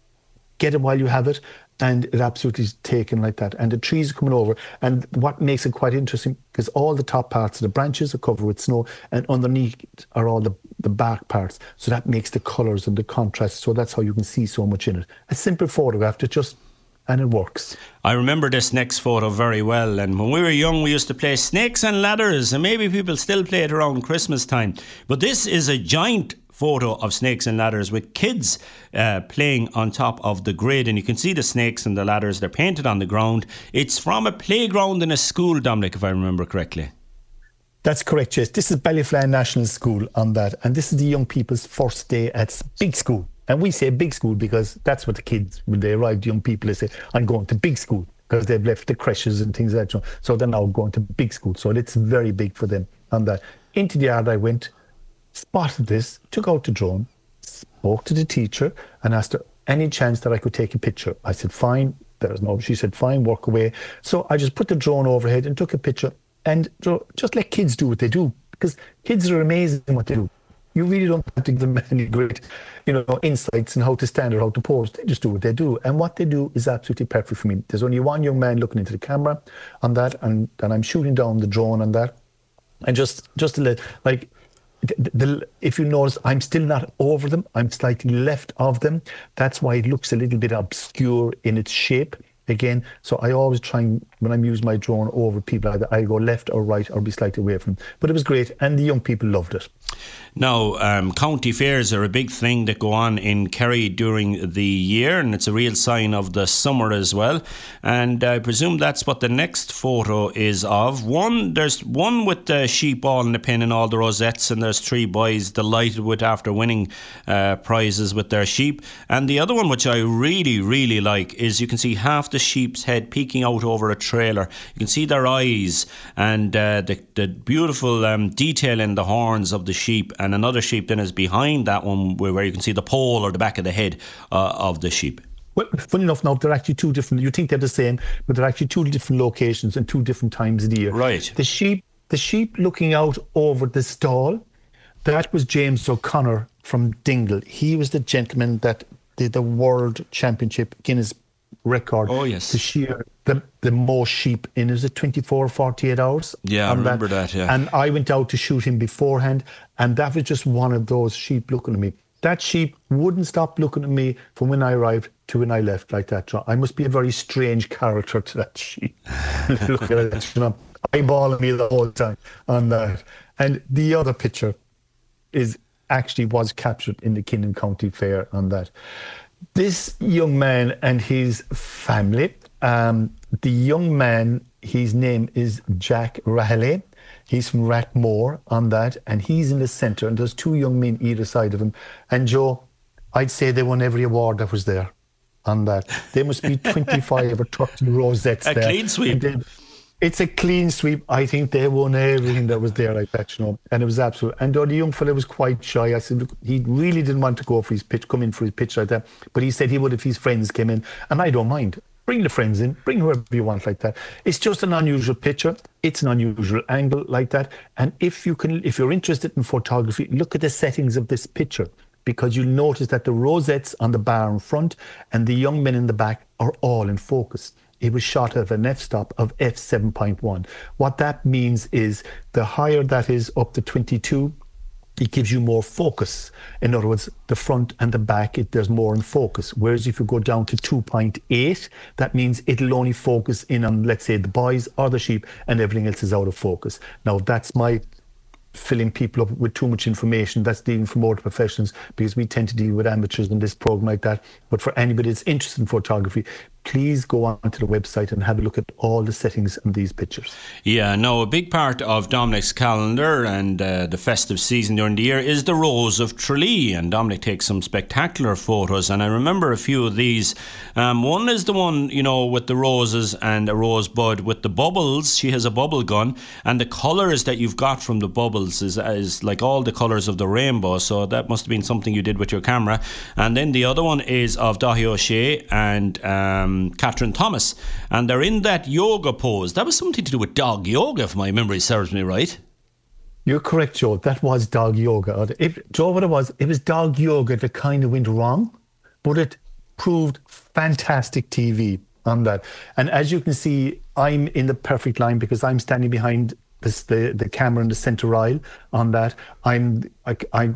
Speaker 3: get it while you have it, and it absolutely is taken like that. And the trees are coming over, and what makes it quite interesting, because all the top parts of the branches are covered with snow, and underneath are all the, the bark parts. So that makes the colours and the contrast, so that's how you can see so much in it. A simple photograph that just... and it works.
Speaker 2: I remember this next photo very well, and when we were young we used to play snakes and ladders, and maybe people still play it around Christmas time. But this is a giant photo of snakes and ladders with kids uh, playing on top of the grid, and you can see the snakes and the ladders, they're painted on the ground. It's from a playground in a school, Dominic, if I remember correctly.
Speaker 3: That's correct, yes. This is Ballyflan National School on that, and this is the young people's first day at big school. And we say big school because that's what the kids, when they arrive, young people, they say, I'm going to big school, because they've left the creches and things like that. So they're now going to big school. So it's very big for them on that. Into the yard I went, spotted this, took out the drone, spoke to the teacher and asked her any chance that I could take a picture. I said, fine. There's no, she said, fine, work away. So I just put the drone overhead and took a picture, and just let kids do what they do, because kids are amazing what they do. You really don't have to give them any great, you know, insights on how to stand or how to pose. They just do what they do. And what they do is absolutely perfect for me. There's only one young man looking into the camera on that, and, and I'm shooting down the drone on that. And just, just to let, like, The, the, if you notice, I'm still not over them. I'm slightly left of them. That's why it looks a little bit obscure in its shape again. So I always try and, when I'm using my drone over people, either I go left or right or be slightly away from them. But it was great, and the young people loved it.
Speaker 2: Now, um, county fairs are a big thing that go on in Kerry during the year, and it's a real sign of the summer as well. And I presume that's what the next photo is of. One, there's one with the sheep all in the pin and all the rosettes, and there's three boys delighted with after winning uh, prizes with their sheep. And the other one, which I really, really like, is you can see half the sheep's head peeking out over a trailer. You can see their eyes and uh, the, the beautiful um, detail in the horns of the sheep. And another sheep then is behind that one, where you can see the pole or the back of the head uh, of the sheep.
Speaker 3: Well, funny enough, now they're actually two different. You think they're the same, but they're actually two different locations and two different times of the year.
Speaker 2: Right.
Speaker 3: The sheep the sheep looking out over the stall, that was James O'Connor from Dingle. He was the gentleman that did the World Championship Guinness record.
Speaker 2: Oh, yes.
Speaker 3: To shear the, the most sheep in, is it twenty-four or forty-eight hours?
Speaker 2: Yeah, I remember that, yeah.
Speaker 3: And I went out to shoot him beforehand, and that was just one of those sheep looking at me. That sheep wouldn't stop looking at me from when I arrived to when I left, like that. I must be a very strange character to that sheep. Look at it, you know, eyeballing me the whole time on that. And the other picture is actually was captured in the Kinnan County Fair on that. This young man and his family, um, the young man, his name is Jack Rahilly. He's from Rathmore on that, and he's in the centre, and there's two young men either side of him. And Joe, I'd say they won every award that was there on that. There must be twenty-five or thirty rosettes
Speaker 2: a
Speaker 3: there.
Speaker 2: A clean sweep.
Speaker 3: They, it's a clean sweep. I think they won everything that was there like that, you know. And it was absolute. And though the young fella was quite shy, I said, look, he really didn't want to go for his pitch, come in for his pitch like that. But he said he would if his friends came in. And I don't mind. Bring the friends in, bring whoever you want like that. It's just an unusual picture. It's an unusual angle like that. And if you can, if you're interested in photography, look at the settings of this picture, because you'll notice that the rosettes on the bar in front and the young men in the back are all in focus. It was shot at an f-stop of f seven point one. What that means is the higher that is up to twenty-two, it gives you more focus. In other words, the front and the back, it, there's more in focus. Whereas if you go down to two point eight, that means it'll only focus in on, let's say, the boys or the sheep, and everything else is out of focus. Now, that's my filling people up with too much information. That's dealing for motor professionals, because we tend to deal with amateurs in this program like that. But for anybody that's interested in photography, please go on to the website and have a look at all the settings in these pictures.
Speaker 2: Yeah, no, a big part of Dominic's calendar and uh, the festive season during the year is the Rose of Tralee, and Dominic takes some spectacular photos, and I remember a few of these. Um, one is the one, you know, with the roses and a rosebud with the bubbles. She has a bubble gun, and the colours that you've got from the bubbles is, is like all the colours of the rainbow, so that must have been something you did with your camera. And then the other one is of Daithí O'Shea and um, Catherine Thomas, and they're in that yoga pose. That was something to do with dog yoga, if my memory serves me right.
Speaker 3: You're correct, Joe. That was dog yoga. If, Joe, what it was, it was dog yoga that kind of went wrong, but it proved fantastic T V on that. And as you can see, I'm in the perfect line because I'm standing behind this, the, the camera in the centre aisle on that. I'm, I, I,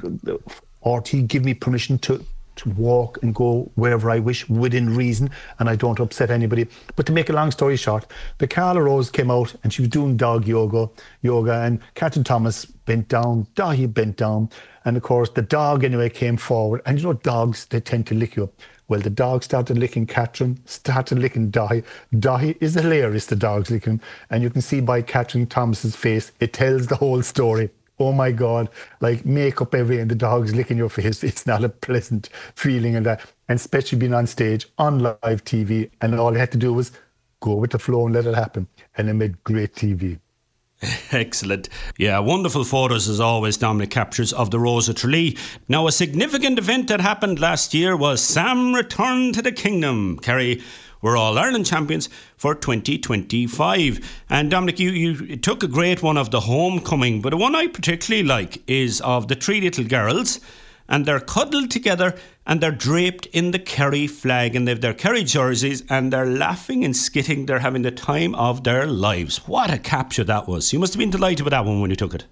Speaker 3: R T give me permission to to walk and go wherever I wish within reason, and I don't upset anybody. But to make a long story short, the Carla Rose came out and she was doing dog yoga, yoga, and Catherine Thomas bent down, Daithí bent down, and of course the dog anyway came forward. And you know, dogs, they tend to lick you up. Well, the dog started licking Catherine, started licking Daithí. Daithí is hilarious, the dog's licking, and you can see by Catherine Thomas's face, it tells the whole story. Oh my God, like makeup every and the dog's licking your face. It's not a pleasant feeling, and that, and especially being on stage on live T V, and all you had to do was go with the flow and let it happen, and it made great T V.
Speaker 2: Excellent. Yeah, wonderful photos as always, Dominic captures of the Rose of Tralee. Now, a significant event that happened last year was Sam Return to the Kingdom. Kerry were All-Ireland champions for twenty twenty-five. And Dominic, you, you took a great one of the homecoming, but the one I particularly like is of the three little girls, and they're cuddled together and they're draped in the Kerry flag, and they've their Kerry jerseys, and they're laughing and skitting. They're having the time of their lives. What a capture that was. You must have been delighted with that one when you took it.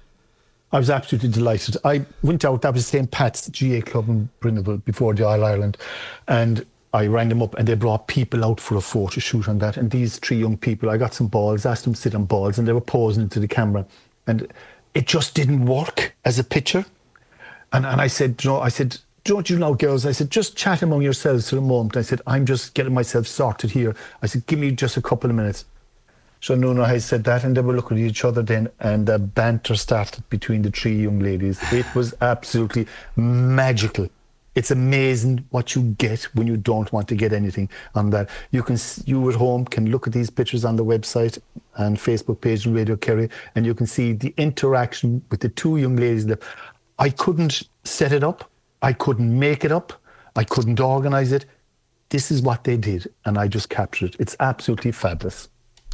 Speaker 3: I was absolutely delighted. I went out, that was Saint Pat's G A Club in Brindleville before the All-Ireland, and I rang them up and they brought people out for a photo shoot on that. And these three young people, I got some balls, asked them to sit on balls, and they were posing into the camera. And it just didn't work as a picture. And and I said, you know, I said, don't you know, girls? I said, just chat among yourselves for a moment. I said, I'm just getting myself sorted here. I said, give me just a couple of minutes. So Nuno had said that, and they were looking at each other then, and the banter started between the three young ladies. It was absolutely magical. It's amazing what you get when you don't want to get anything on that. You can, you at home can look at these pictures on the website and Facebook page of Radio Kerry, and you can see the interaction with the two young ladies. I couldn't set it up. I couldn't make it up. I couldn't organise it. This is what they did, and I just captured it. It's absolutely fabulous.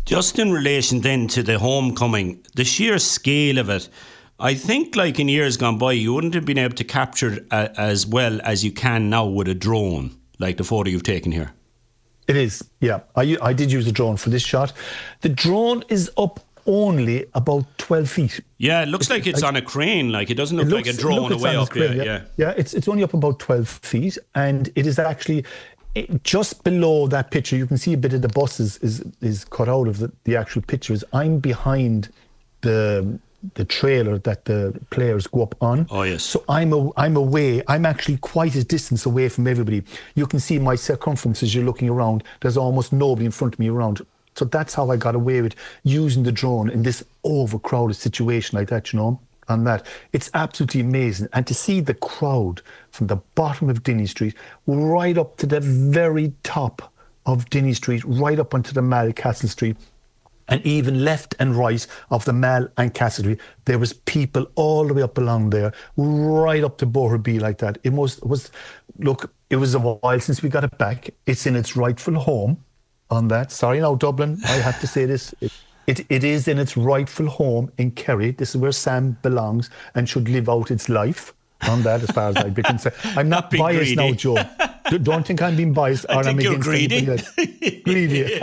Speaker 2: Just in relation then to the homecoming, the sheer scale of it, I think like in years gone by, you wouldn't have been able to capture it uh, as well as you can now with a drone, like the photo you've taken here.
Speaker 3: It is, yeah. I, I did use a drone for this shot. The drone is up only about twelve feet.
Speaker 2: Yeah, it looks like it's I, on a crane. Like it doesn't look it looks, like a drone away up there.
Speaker 3: Yeah,
Speaker 2: yeah,
Speaker 3: yeah. It's it's only up about twelve feet, and it is actually it, just below that picture. You can see a bit of the bus is is, is cut out of the, the actual pictures. I'm behind the the trailer that the players go up on.
Speaker 2: Oh yes.
Speaker 3: So I'm a, I'm away. I'm actually quite a distance away from everybody. You can see my circumference as you're looking around. There's almost nobody in front of me around. So that's how I got away with using the drone in this overcrowded situation like that, you know, and that. It's absolutely amazing. And to see the crowd from the bottom of Denny Street right up to the very top of Denny Street, right up onto the Mall Castle Street, and even left and right of the Mall and Castle Street, there was people all the way up along there, right up to Boherbee like that. It was, was, look, it was a while since we got it back. It's in its rightful home. On that, sorry now Dublin, I have to say this. It, it it is in its rightful home in Kerry. This is where Sam belongs and should live out its life. On that, as far as I'm concerned, I'm not, not biased greedy. now, Joe. Don't think I'm being biased or
Speaker 2: I think
Speaker 3: I'm
Speaker 2: you're
Speaker 3: against
Speaker 2: greedy.
Speaker 3: anybody else. Greedy.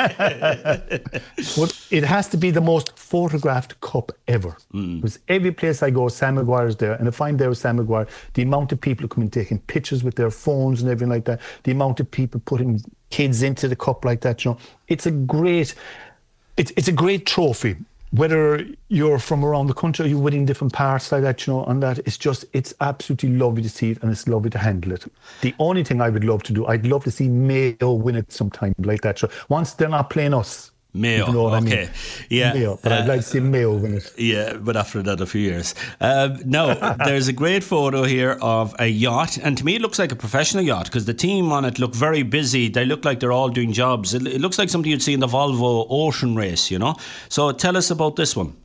Speaker 3: But it has to be the most photographed cup ever. Mm. Because every place I go, Sam Maguire's there, and if I'm there with Sam Maguire, the amount of people who come in taking pictures with their phones and everything like that, the amount of people putting kids into the cup like that, you know, it's a great, it's it's a great trophy. Whether you're from around the country or you're winning different parts like that, you know, and that, it's just, it's absolutely lovely to see it and it's lovely to handle it. The only thing I would love to do, I'd love to see Mayo win it sometime like that. So once they're not playing us,
Speaker 2: Mayo,
Speaker 3: you know what
Speaker 2: okay.
Speaker 3: I mean?
Speaker 2: Yeah.
Speaker 3: Mayo, but uh, I'd like to see Mayo win it.
Speaker 2: Yeah, but after that, a few years. Uh, no, there's a great photo here of a yacht, and to me it looks like a professional yacht because the team on it look very busy. They look like they're all doing jobs. It, it looks like something you'd see in the Volvo Ocean Race, you know? So tell us about this one.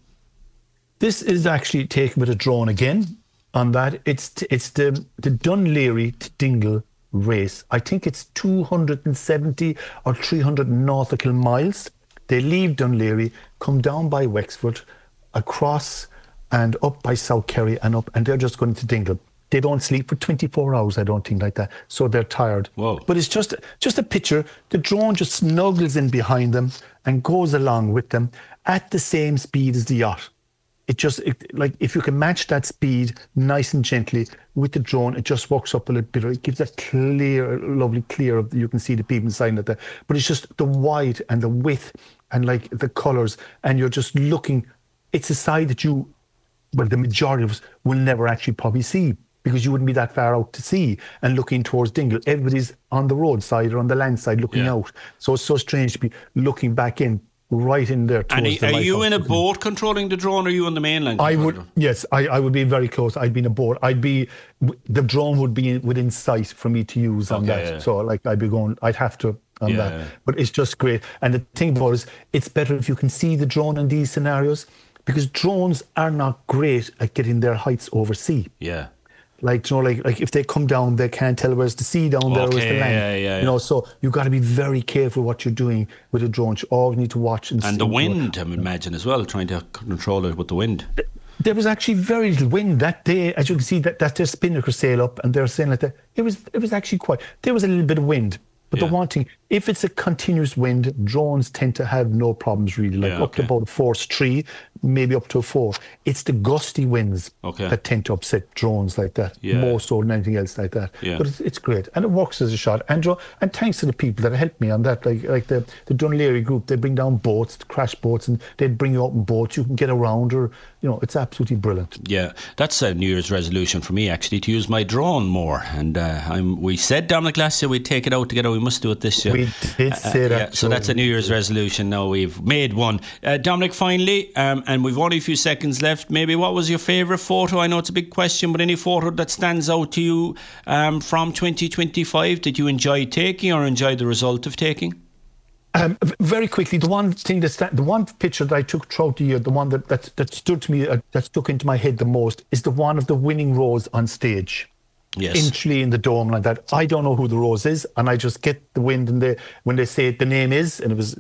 Speaker 3: This is actually taken with a drone again. On that, it's t- it's the, the Dún Laoghaire to Dingle race. I think it's two hundred seventy or three hundred nautical miles. They leave Dún Laoghaire, come down by Wexford, across and up by South Kerry and up, and they're just going to Dingle. They don't sleep for twenty-four hours, I don't think, like that. So they're tired.
Speaker 2: Whoa.
Speaker 3: But it's just just a picture. The drone just snuggles in behind them and goes along with them at the same speed as the yacht. It just, it, like, if you can match that speed nice and gently with the drone, it just walks up a little bit. It gives a clear, lovely clear of, you can see the people inside it there. But it's just the wide and the width and like the colours, and you're just looking. It's a side that you, well, the majority of us will never actually probably see because you wouldn't be that far out to sea and looking towards Dingle. Everybody's on the roadside or on the land side looking yeah. out. So it's so strange to be looking back in. Right in there.
Speaker 2: And
Speaker 3: the
Speaker 2: are you in a boat controlling the drone, or are you on the mainland?
Speaker 3: I would, yes, I, I would be very close. I'd be in a boat. I'd be, the drone would be within sight for me to use on
Speaker 2: okay,
Speaker 3: that.
Speaker 2: Yeah.
Speaker 3: So, like, I'd be going, I'd have to on
Speaker 2: yeah,
Speaker 3: that.
Speaker 2: Yeah.
Speaker 3: But it's just great. And the thing about it is, it's better if you can see the drone in these scenarios because drones are not great at getting their heights over sea.
Speaker 2: Yeah.
Speaker 3: Like, you know, like, like if they come down, they can't tell where's the sea down there,
Speaker 2: okay,
Speaker 3: where's the land.
Speaker 2: Yeah, yeah,
Speaker 3: you know, so you've got to be very careful what you're doing with a drone. You always need to watch and,
Speaker 2: and
Speaker 3: see.
Speaker 2: And the wind, I imagine, as well, trying to control it with the wind.
Speaker 3: There was actually very little wind that day. As you can see, that that's their spinnaker sail up, and they're saying like that. It was, it was actually quite. There was a little bit of wind. But yeah. the one thing, if it's a continuous wind, drones tend to have no problems really, like
Speaker 2: yeah,
Speaker 3: up
Speaker 2: okay.
Speaker 3: to about a force three, maybe up to a four. It's the gusty winds
Speaker 2: okay.
Speaker 3: that tend to upset drones like that,
Speaker 2: yeah.
Speaker 3: more so than anything else like that.
Speaker 2: Yeah.
Speaker 3: But it's, it's great, and it works as a shot. And, and thanks to the people that helped me on that, like like the, the Dún Laoghaire group, they bring down boats, crash boats, and they'd bring you up in boats. You can get around, or, you know, it's absolutely brilliant.
Speaker 2: Yeah, that's a New Year's resolution for me, actually, to use my drone more. And uh, I'm, we said Dominic last year we'd take it out together. We must do it this year.
Speaker 3: We did say
Speaker 2: uh,
Speaker 3: that.
Speaker 2: Yeah, so that's a New Year's resolution. Now we've made one. Uh, Dominic, finally, um, and we've only a few seconds left. Maybe what was your favourite photo? I know it's a big question, but any photo that stands out to you um, from twenty twenty-five that you enjoy taking or enjoy the result of taking?
Speaker 3: Um, very quickly, the one thing that sta- the one picture that I took throughout the year, the one that that, that stood to me, uh, that stuck into my head the most, is the one of the winning rose on stage.
Speaker 2: Yes.
Speaker 3: In Tralee in the dome like that. I don't know who the rose is, and I just get the wind and the when they say the name is, and it was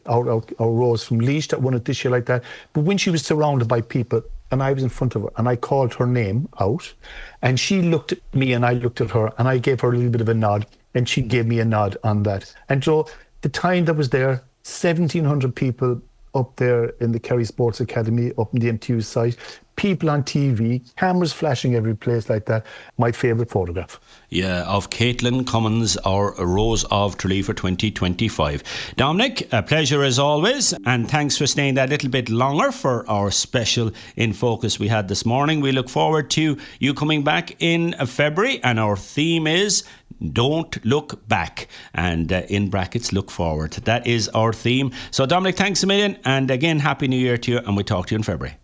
Speaker 3: our, our, our Rose from Laois that won it this year like that. But when she was surrounded by people and I was in front of her and I called her name out and she looked at me and I looked at her and I gave her a little bit of a nod and she gave me a nod on that. And so the time that was there, seventeen hundred people up there in the Kerry Sports Academy, up in the M T U site, people on T V, cameras flashing every place like that. My favourite photograph.
Speaker 2: Yeah, of Caitlin Cummins, our Rose of Tralee for twenty twenty-five. Dominic, a pleasure as always, and thanks for staying that little bit longer for our special In Focus we had this morning. We look forward to you coming back in February, and our theme is Don't Look Back, and uh, in brackets, look forward. That is our theme. So Dominic, thanks a million, and again, Happy New Year to you, and we'll talk to you in February.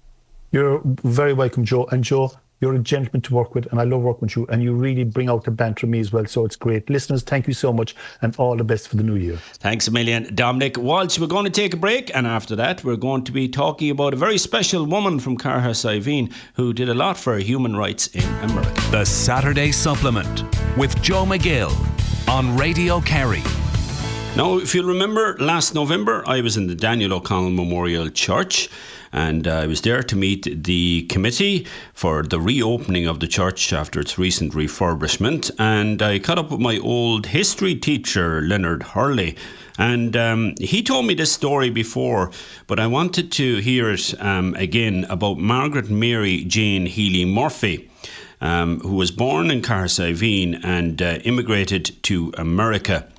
Speaker 3: You're very welcome, Joe. And Joe, you're a gentleman to work with, and I love working with you, and you really bring out the banter in me as well, so it's great. Listeners, thank you so much, and all the best for the new year.
Speaker 2: Thanks a million, Dominic Walsh. We're going to take a break, and after that, we're going to be talking about a very special woman from Carhasaiveen who did a lot for human rights in America.
Speaker 1: The Saturday Supplement with Joe McGill on Radio Kerry.
Speaker 2: Now, if you'll remember, last November, I was in the Daniel O'Connell Memorial Church, and uh, I was there to meet the committee for the reopening of the church after its recent refurbishment. And I caught up with my old history teacher, Leonard Hurley. And um, he told me this story before, but I wanted to hear it um, again about Margaret Mary Jane Healy Murphy, um, who was born in Carhasaiveen and uh, immigrated to America,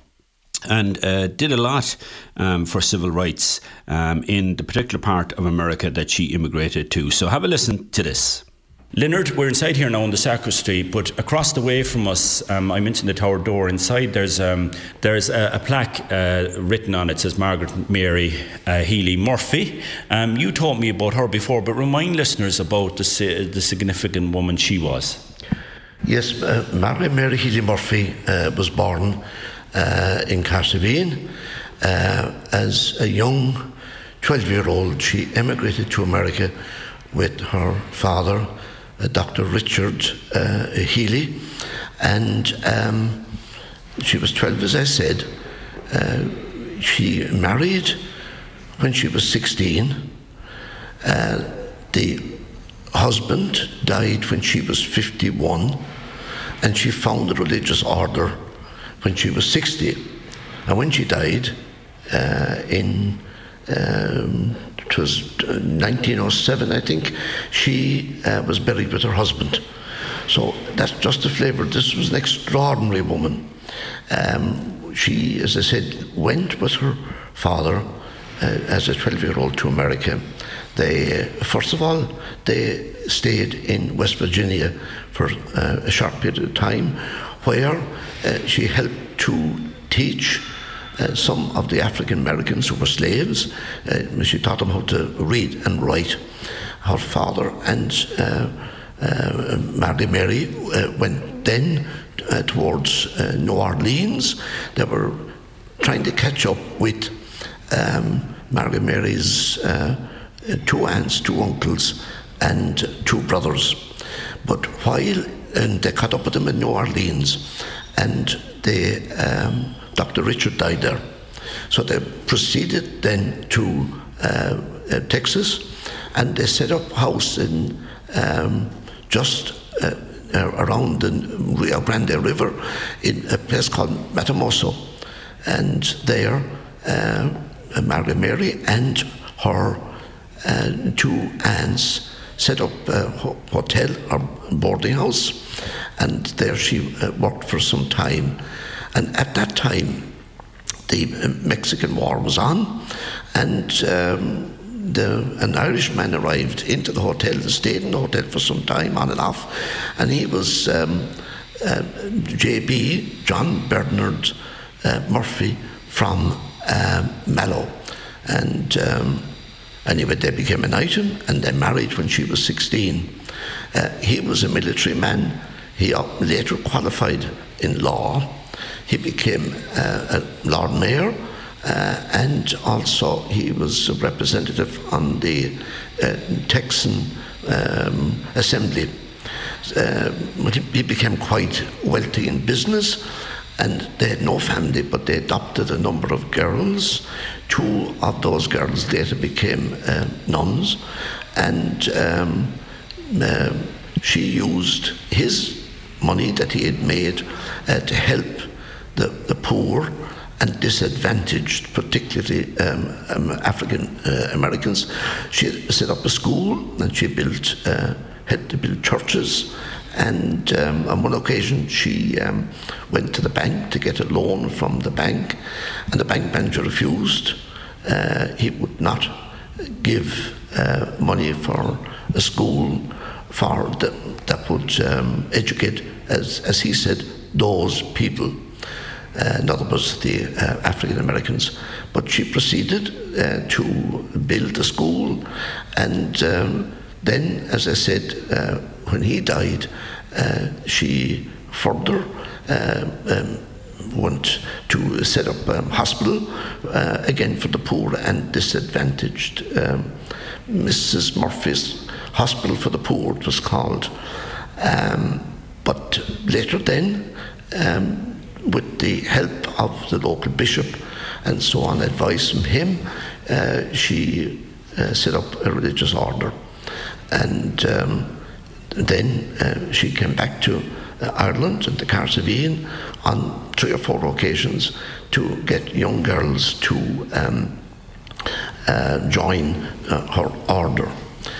Speaker 2: and uh, did a lot um, for civil rights um, in the particular part of America that she immigrated to. So have a listen to this. Leonard, we're inside here now in the sacristy, but across the way from us, um, I mentioned the tower door. Inside there's um, there's a, a plaque uh, written on it, says Margaret Mary uh, Healy Murphy. Um, you told me about her before, but remind listeners about the, the significant woman she was.
Speaker 4: Yes, uh, Margaret Mary Healy Murphy uh, was born Uh, in Carhasaiveen. Uh, as a young twelve-year-old, she emigrated to America with her father, uh, Doctor Richard uh, Healy, and um, she was twelve, as I said. Uh, she married when she was sixteen. Uh, the husband died when she was fifty-one, and she founded a religious order when she was sixty. And when she died uh, in um, it was nineteen oh seven, I think, she uh, was buried with her husband. So that's just the flavour. This was an extraordinary woman. Um, she, as I said, went with her father uh, as a twelve-year-old to America. They, uh, first of all, they stayed in West Virginia for uh, a short period of time, where uh, she helped to teach uh, some of the African Americans who were slaves. Uh, she taught them how to read and write. Her father and uh, uh, Margaret Mary uh, went then uh, towards uh, New Orleans. They were trying to catch up with um, Margaret Mary's uh, two aunts, two uncles, and two brothers. But while and they caught up with them in New Orleans, and they, um, Doctor Richard died there. So they proceeded then to uh, uh, Texas, and they set up house in um, just uh, uh, around the Rio Grande River in a place called Matamoso. And there, uh, Margaret Mary and her uh, two aunts set up a hotel or boarding house, and there she uh, worked for some time. And at that time, the Mexican War was on, and um, the, an Irishman arrived into the hotel, stayed in the hotel for some time, on and off, and he was um, uh, J B, John Bernard uh, Murphy from uh, Mallow. And um, Anyway, they became an item, and they married when she was sixteen. Uh, he was a military man. He later qualified in law. He became uh, a Lord Mayor, uh, and also he was a representative on the uh, Texan um, Assembly. Uh, he became quite wealthy in business, and they had no family, but they adopted a number of girls. Two of those girls later became uh, nuns, and um, uh, she used his money that he had made uh, to help the, the poor and disadvantaged, particularly um, um, African uh, Americans. She set up a school, and she built, uh, had to build churches. And um, on one occasion, she um, went to the bank to get a loan from the bank, and the bank manager refused. Uh, he would not give uh, money for a school for the, that would um, educate, as, as he said, those people. Uh, in other words, the uh, African Americans. But she proceeded uh, to build a school, and um, then, as I said, uh, when he died, uh, she further uh, um, went to set up a um, hospital, uh, again for the poor and disadvantaged. Um, Missus Murphy's Hospital for the Poor, it was called. Um, but later then, um, with the help of the local bishop and so on, advice from him, uh, she uh, set up a religious order. And um, then uh, she came back to uh, Ireland and to Carsiveen on three or four occasions to get young girls to um, uh, join uh, her order.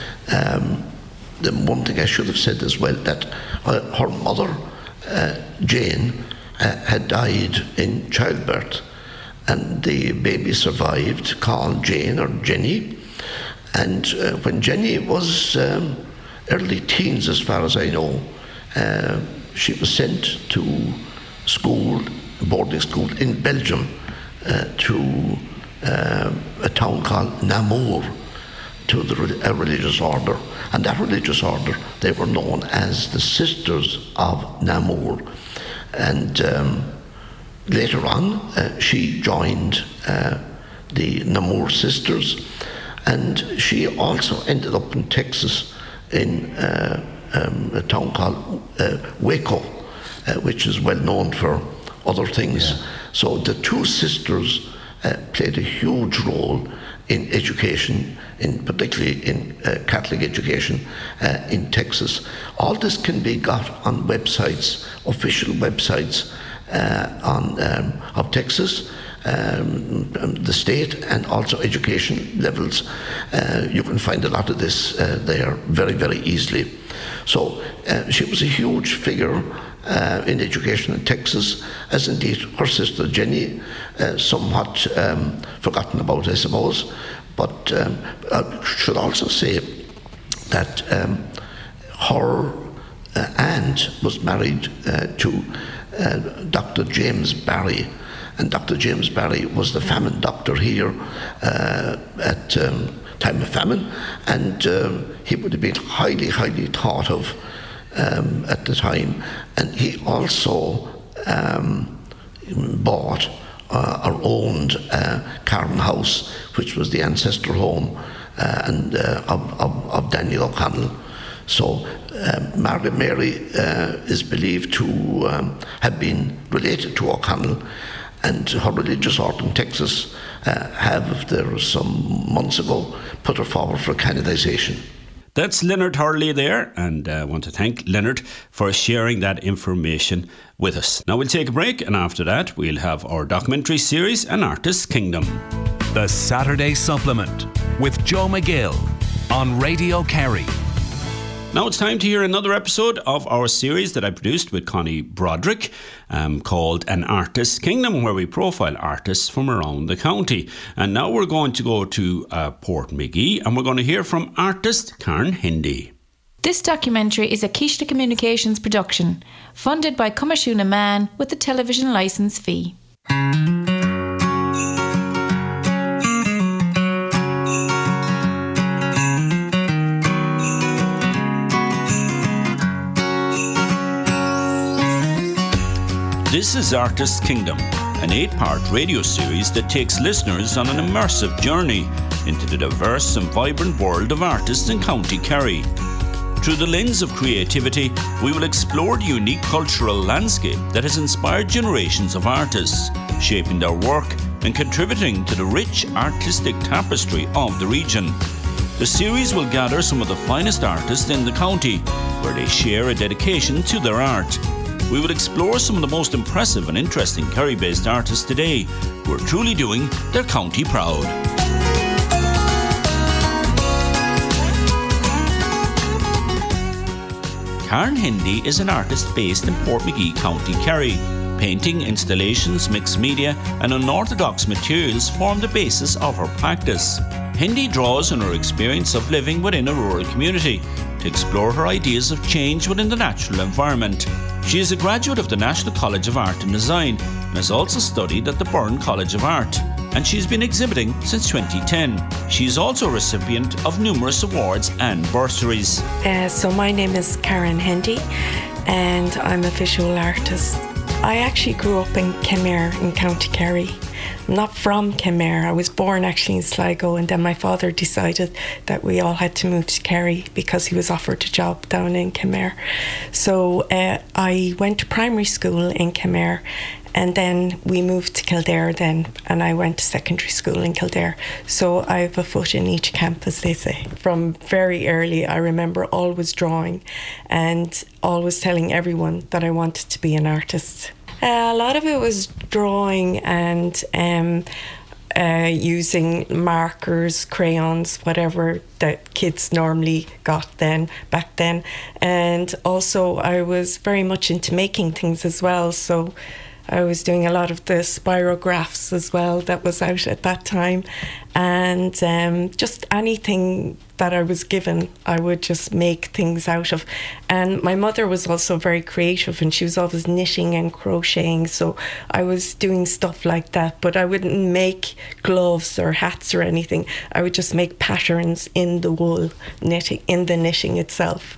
Speaker 4: Um, the one thing I should have said as well, that uh, her mother, uh, Jane, Uh, had died in childbirth, and the baby survived, called Jane or Jenny. And uh, when Jenny was um, early teens, as far as I know, uh, she was sent to school, boarding school in Belgium, uh, to uh, a town called Namur, to the, a religious order. And that religious order, they were known as the Sisters of Namur. And um, later on, uh, she joined uh, the Namur Sisters, and she also ended up in Texas in uh, um, a town called uh, Waco, uh, which is well known for other things. Yeah. So the two sisters uh, played a huge role in education, in particularly in uh, Catholic education uh, in Texas. All this can be got on websites, official websites uh, on um, of Texas, um, the state, and also education levels. Uh, you can find a lot of this uh, there very, very easily. So uh, she was a huge figure uh, in education in Texas, as indeed her sister Jenny, uh, somewhat um, forgotten about, I suppose. But um, I should also say that um, her uh, aunt was married uh, to uh, Doctor James Barry, and Doctor James Barry was the famine doctor here uh, at um, time of famine, and um, he would have been highly, highly thought of um, at the time. And he also um, bought uh, or owned uh, Carron House, which was the ancestral home uh, and uh, of, of, of Daniel O'Connell. So uh, Margaret Mary uh, is believed to um, have been related to O'Connell, and her religious order in Texas uh, have, there was some months ago, put her forward for canonization.
Speaker 2: That's Leonard Hurley there, and I uh, want to thank Leonard for sharing that information with us. Now we'll take a break, and after that we'll have our documentary series, An Artist's Kingdom.
Speaker 1: The Saturday Supplement with Joe McGill on Radio Kerry.
Speaker 2: Now it's time to hear another episode of our series that I produced with Connie Broderick um, called An Artist's Kingdom, where we profile artists from around the county. And now we're going to go to uh, Portmagee, and we're going to hear from artist Karen Hindy.
Speaker 5: This documentary is a Kishta Communications production, funded by Comashuna Man with the television licence fee.
Speaker 2: This is Artist's Kingdom, an eight-part radio series that takes listeners on an immersive journey into the diverse and vibrant world of artists in County Kerry. Through the lens of creativity, we will explore the unique cultural landscape that has inspired generations of artists, shaping their work and contributing to the rich artistic tapestry of the region. The series will gather some of the finest artists in the county, where they share a dedication to their art. We will explore some of the most impressive and interesting Kerry-based artists today, who are truly doing their county proud. Karen Hendy is an artist based in Portmagee, County Kerry. Painting, installations, mixed media and unorthodox materials form the basis of her practice. Hendy draws on her experience of living within a rural community to explore her ideas of change within the natural environment. She is a graduate of the National College of Art and Design and has also studied at the Byrne College of Art, and she's been exhibiting since twenty ten. She is also a recipient of numerous awards and bursaries.
Speaker 6: Uh, so my name is Karen Hendy and I'm a visual artist. I actually grew up in Kenmare in County Kerry. I'm not from Kenmare. I was born actually in Sligo, and then my father decided that we all had to move to Kerry because he was offered a job down in Kenmare. So uh, I went to primary school in Kenmare, and then we moved to Kildare then, and I went to secondary school in Kildare. So I have a foot in each camp, as they say. From very early, I remember always drawing and always telling everyone that I wanted to be an artist. Uh, a lot of it was drawing and um, uh, using markers, crayons, whatever that kids normally got then, back then. And also I was very much into making things as well. So I was doing a lot of the spirographs as well that was out at that time, and um, just anything that I was given, I would just make things out of. And my mother was also very creative, and she was always knitting and crocheting, so I was doing stuff like that, but I wouldn't make gloves or hats or anything. I would just make patterns in the wool, knitting, in the knitting itself.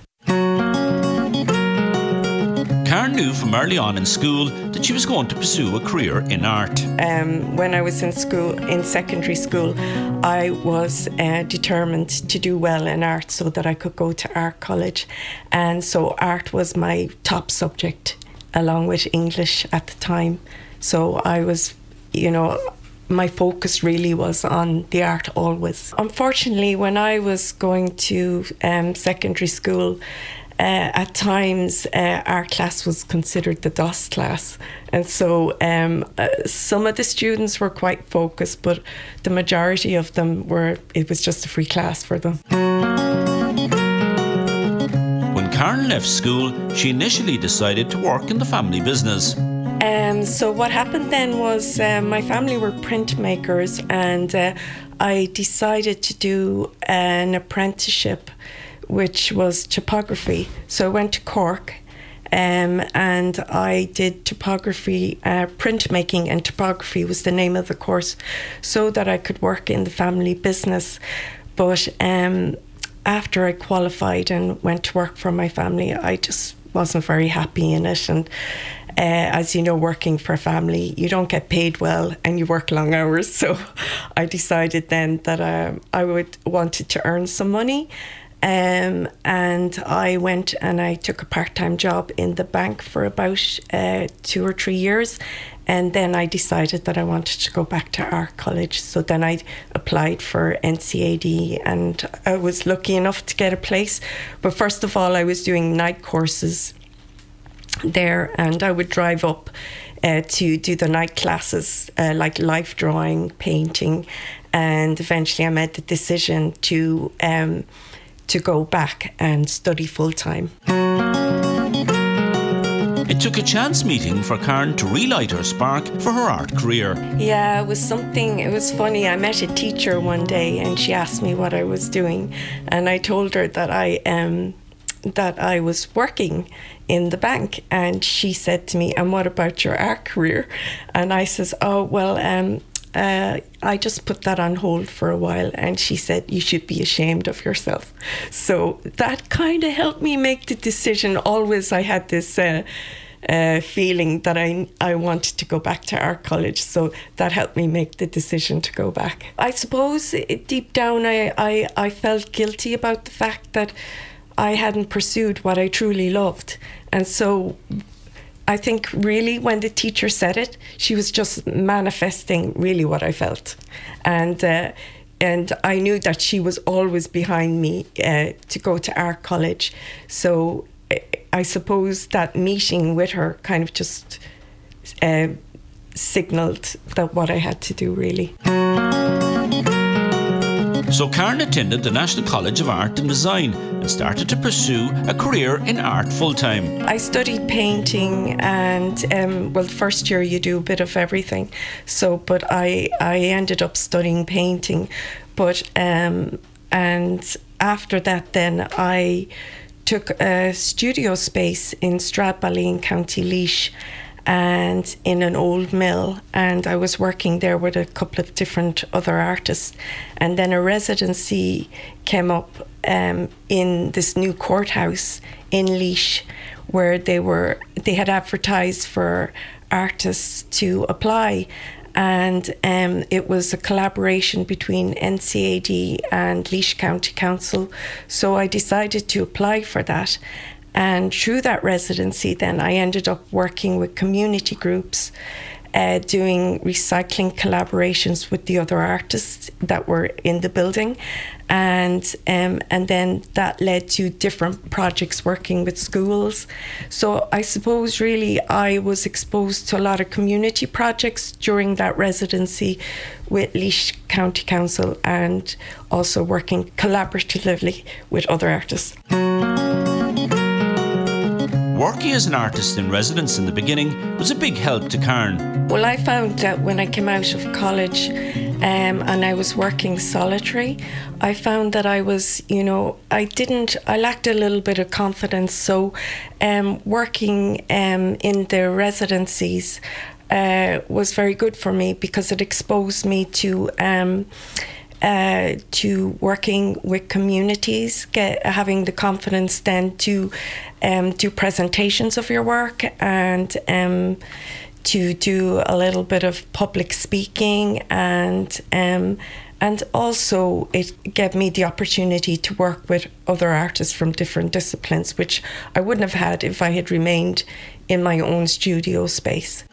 Speaker 2: Karen knew from early on in school that she was going to pursue a career in art.
Speaker 6: Um, when I was in school, in secondary school, I was uh, determined to do well in art so that I could go to art college. And so art was my top subject, along with English at the time. So I was, you know, my focus really was on the art always. Unfortunately, when I was going to um, secondary school, Uh, at times, uh, our class was considered the DOS class, and so um, uh, some of the students were quite focused, but the majority of them were, it was just a free class for them.
Speaker 2: When Karen left school, she initially decided to work in the family business.
Speaker 6: Um, so what happened then was uh, my family were printmakers, and uh, I decided to do an apprenticeship, which was typography. So I went to Cork um, and I did typography, uh, printmaking and typography was the name of the course, so that I could work in the family business. But um, after I qualified and went to work for my family, I just wasn't very happy in it. And uh, as you know, working for a family, you don't get paid well and you work long hours. So I decided then that uh, I would wanted to earn some money. Um, and I went and I took a part-time job in the bank for about uh, two or three years. And then I decided that I wanted to go back to art college. So then I applied for N C A D and I was lucky enough to get a place. But first of all, I was doing night courses there, and I would drive up uh, to do the night classes, uh, like life drawing, painting. And eventually I made the decision to... Um, to go back and study full-time.
Speaker 2: It took a chance meeting for Karen to relight her spark for her art career.
Speaker 6: Yeah, it was something, it was funny. I met a teacher one day and she asked me what I was doing, and I told her that I um, that I was working in the bank, and she said to me, and what about your art career? And I says, oh, well, um, Uh, I just put that on hold for a while. And she said, you should be ashamed of yourself. So that kind of helped me make the decision. Always I had this uh, uh, feeling that I, I wanted to go back to art college. So that helped me make the decision to go back. I suppose it, deep down I, I, I felt guilty about the fact that I hadn't pursued what I truly loved. And so I think really when the teacher said it, she was just manifesting really what I felt. And uh, and I knew that she was always behind me uh, to go to art college. So I suppose that meeting with her kind of just uh, signalled that what I had to do, really.
Speaker 2: So Karen attended the National College of Art and Design and started to pursue a career in art full-time.
Speaker 6: I studied painting, and um, well, first year you do a bit of everything. So, but I I ended up studying painting, but um, and after that, then I took a studio space in Stradbally in County Laois, and in an old mill, and I was working there with a couple of different other artists, and then a residency came up um, in this new courthouse in Laois, where they were they had advertised for artists to apply, and um, it was a collaboration between N C A D and Laois County Council, so I decided to apply for that. And through that residency, then I ended up working with community groups, uh, doing recycling collaborations with the other artists that were in the building. And um, and then that led to different projects working with schools. So I suppose really I was exposed to a lot of community projects during that residency with Laois County Council, and also working collaboratively with other artists.
Speaker 2: Working as an artist in residence in the beginning was a big help to Karen.
Speaker 6: Well, I found that when I came out of college um, and I was working solitary, I found that I was, you know, I didn't, I lacked a little bit of confidence. So um, working um, in the residencies uh, was very good for me, because it exposed me to um, Uh, to working with communities, get, having the confidence then to um, do presentations of your work, and um, to do a little bit of public speaking, and um, and also it gave me the opportunity to work with other artists from different disciplines, which I wouldn't have had if I had remained in my own studio space.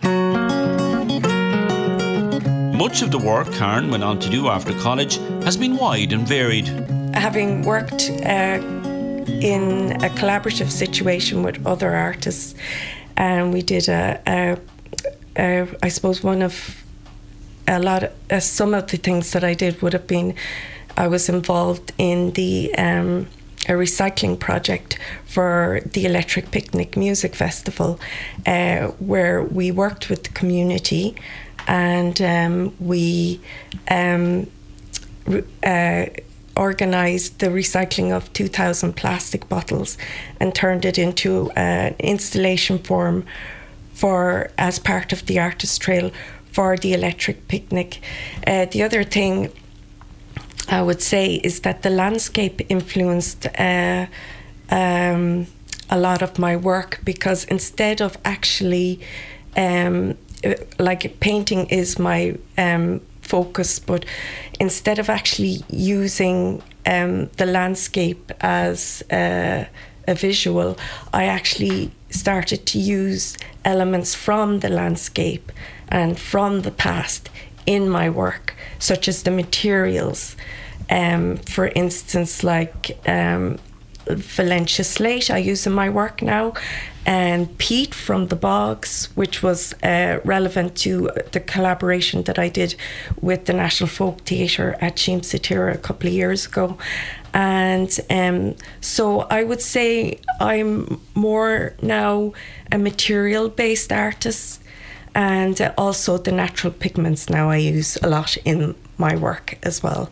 Speaker 2: Much of the work Karen went on to do after college has been wide and varied.
Speaker 6: Having worked uh, in a collaborative situation with other artists, and we did a, a, a I suppose one of a lot of, uh, some of the things that I did would have been, I was involved in the um, a recycling project for the Electric Picnic Music Festival, uh, where we worked with the community. And um, we um, uh, organised the recycling of two thousand plastic bottles and turned it into an installation form for as part of the Artist Trail for the Electric Picnic. Uh, the other thing I would say is that the landscape influenced uh, um, a lot of my work, because instead of actually um, like painting is my um, focus, but instead of actually using um, the landscape as uh, a visual, I actually started to use elements from the landscape and from the past in my work, such as the materials. Um, for instance, like um, Valencia slate I use in my work now, and peat from the bogs, which was uh, relevant to the collaboration that I did with the National Folk Theatre at Sheemsa Tíre a couple of years ago. And um, so I would say I'm more now a material-based artist, and also the natural pigments now I use a lot in my work as well.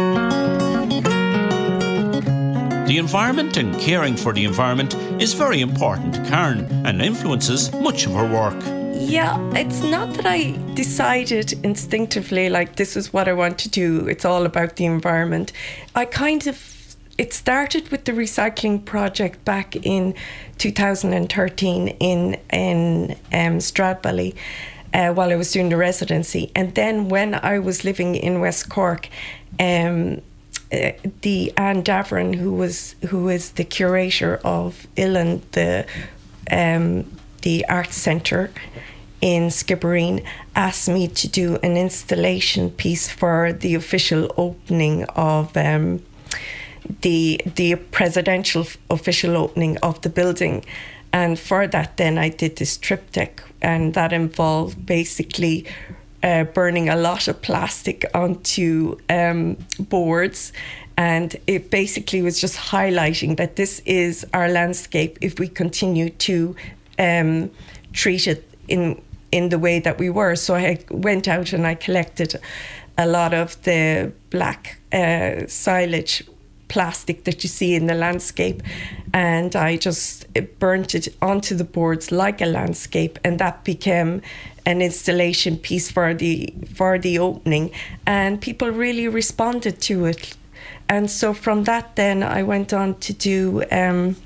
Speaker 2: The environment and caring for the environment is very important to Karen and influences much of her work.
Speaker 6: Yeah, it's not that I decided instinctively, like, this is what I want to do. It's all about the environment. I kind of, it started with the recycling project back in two thousand thirteen in, in um, Stradbally uh, while I was doing the residency. And then when I was living in West Cork, um, uh, the Anne Davern, who was who is the curator of Uillinn, the um, the arts centre in Skibbereen, asked me to do an installation piece for the official opening of um, the the presidential official opening of the building. And for that, then I did this triptych, and that involved basically uh, burning a lot of plastic onto um, boards. And it basically was just highlighting that this is our landscape if we continue to um, treat it in in the way that we were. So I went out and I collected a lot of the black uh, silage plastic that you see in the landscape, and I just burnt it onto the boards like a landscape, and that became an installation piece for the for the opening, and people really responded to it. And so from that then I went on to do um,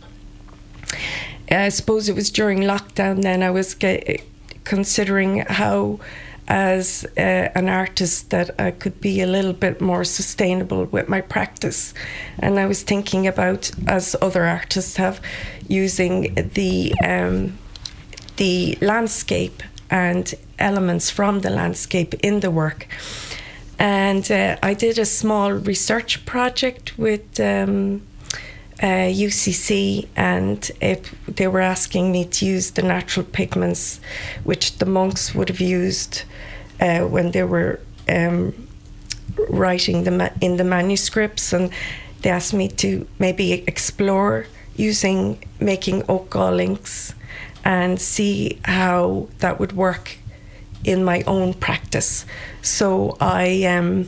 Speaker 6: I suppose it was during lockdown then I was get, considering how as uh, an artist that I could be a little bit more sustainable with my practice. And I was thinking about, as other artists have, using the um, the landscape and elements from the landscape in the work. And uh, I did a small research project with um, uh, U C C, and it, they were asking me to use the natural pigments which the monks would have used uh, when they were um, writing the ma- in the manuscripts, and they asked me to maybe explore using making oak gall inks and see how that would work in my own practice. So I um,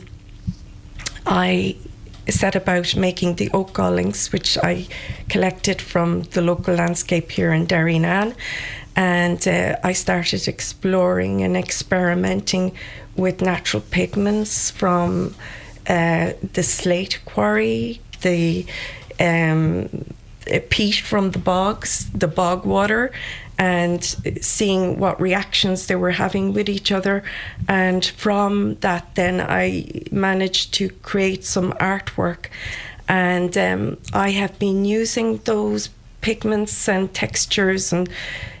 Speaker 6: I set about making the oak gall inks, which I collected from the local landscape here in Derrynane, and uh, I started exploring and experimenting with natural pigments from uh, the slate quarry, the um, peat from the bogs, the bog water, and seeing what reactions they were having with each other. And from that then I managed to create some artwork, and um, I have been using those pigments and textures and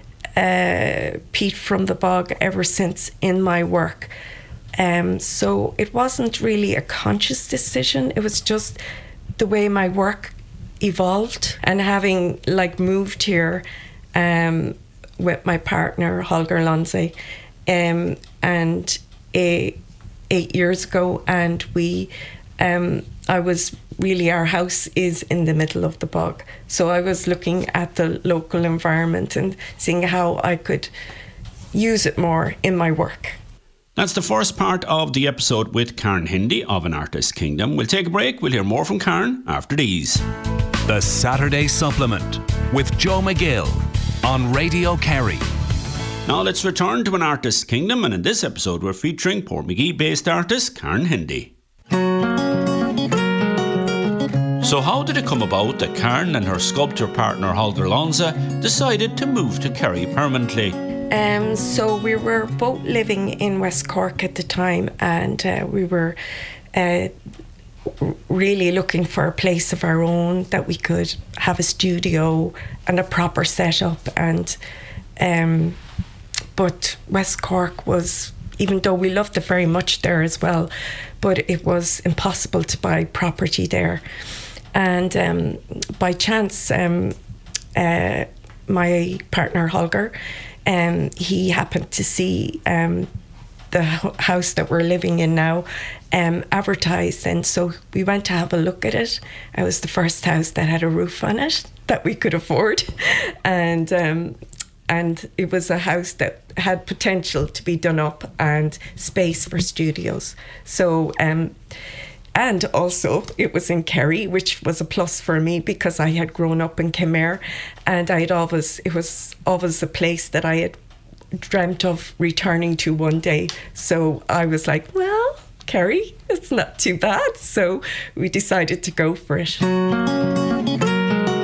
Speaker 6: uh, peat from the bog ever since in my work. Um, so it wasn't really a conscious decision, it was just the way my work evolved. And having like moved here um, with my partner Holger Lonze um, and a, eight years ago, and we um, I was really, our house is in the middle of the bog, so I was looking at the local environment and seeing how I could use it more in my work.
Speaker 2: That's the first part of the episode with Karen Hendy of An Artist's Kingdom. We'll take a break. We'll hear more from Karen after these.
Speaker 1: The Saturday Supplement with Joe McGill on Radio Kerry.
Speaker 2: Now let's return to An Artist's Kingdom, and in this episode we're featuring Portmagee-based artist Karen Hendy. So how did it come about that Karen and her sculptor partner Holger Lonze decided to move to Kerry permanently?
Speaker 6: Um, so we were both living in West Cork at the time, and uh, we were uh, really looking for a place of our own that we could have a studio and a proper setup. And um, but West Cork was, even though we loved it very much there as well, but it was impossible to buy property there. And um, by chance, um, uh, my partner Holger, Um, he happened to see um, the house that we're living in now um, advertised, and so we went to have a look at it. It was the first house that had a roof on it that we could afford, and um, and it was a house that had potential to be done up and space for studios. So. Um, And also, it was in Kerry, which was a plus for me because I had grown up in Kenmare, and I had always, it was always a place that I had dreamt of returning to one day. So I was like, well, Kerry, it's not too bad. So we decided to go for it.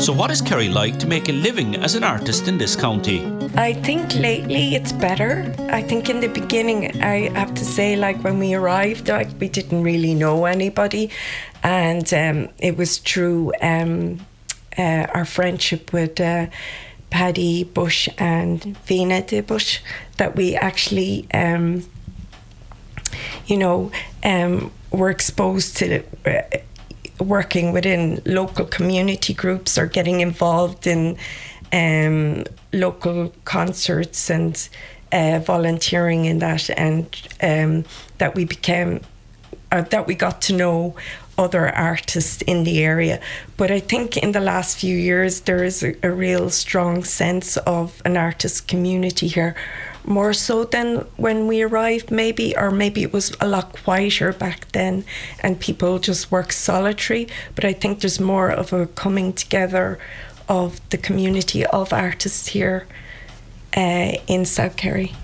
Speaker 2: So what is Kerry like to make a living as an artist in this county?
Speaker 6: I think lately it's better. I think in the beginning, I have to say, like when we arrived, like we didn't really know anybody, and um, it was through um, uh, our friendship with uh, Paddy Bush and Vina de Bush that we actually, um, you know, um, were exposed to uh, working within local community groups or getting involved in um, local concerts and uh, volunteering in that, and um, that we became, uh, that we got to know other artists in the area. But I think in the last few years there is a, a real strong sense of an artist community here, more so than when we arrived maybe, or maybe it was a lot quieter back then and people just work solitary. But I think there's more of a coming together of the community of artists here uh, in South Kerry.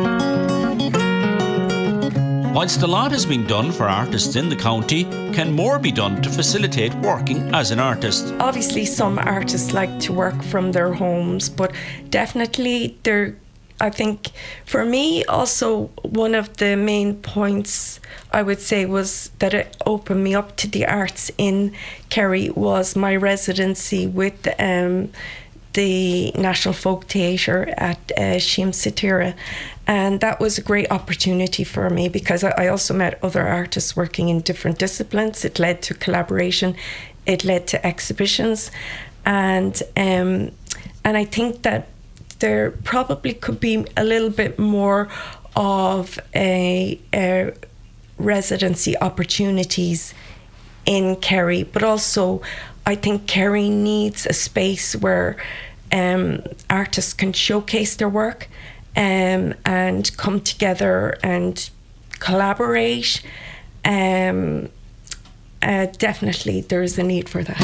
Speaker 2: Whilst a lot has been done for artists in the county, can more be done to facilitate working as an artist?
Speaker 6: Obviously some artists like to work from their homes, but definitely there, I think for me also one of the main points I would say was that it opened me up to the arts in Kerry was my residency with um, the National Folk Theatre at uh, Shem Satira. And that was a great opportunity for me because I also met other artists working in different disciplines. It led to collaboration, it led to exhibitions. And um, and I think that there probably could be a little bit more of a, a residency opportunities in Kerry, but also I think Kerry needs a space where um, artists can showcase their work um, and come together and collaborate. Um, uh, definitely there's a need for that.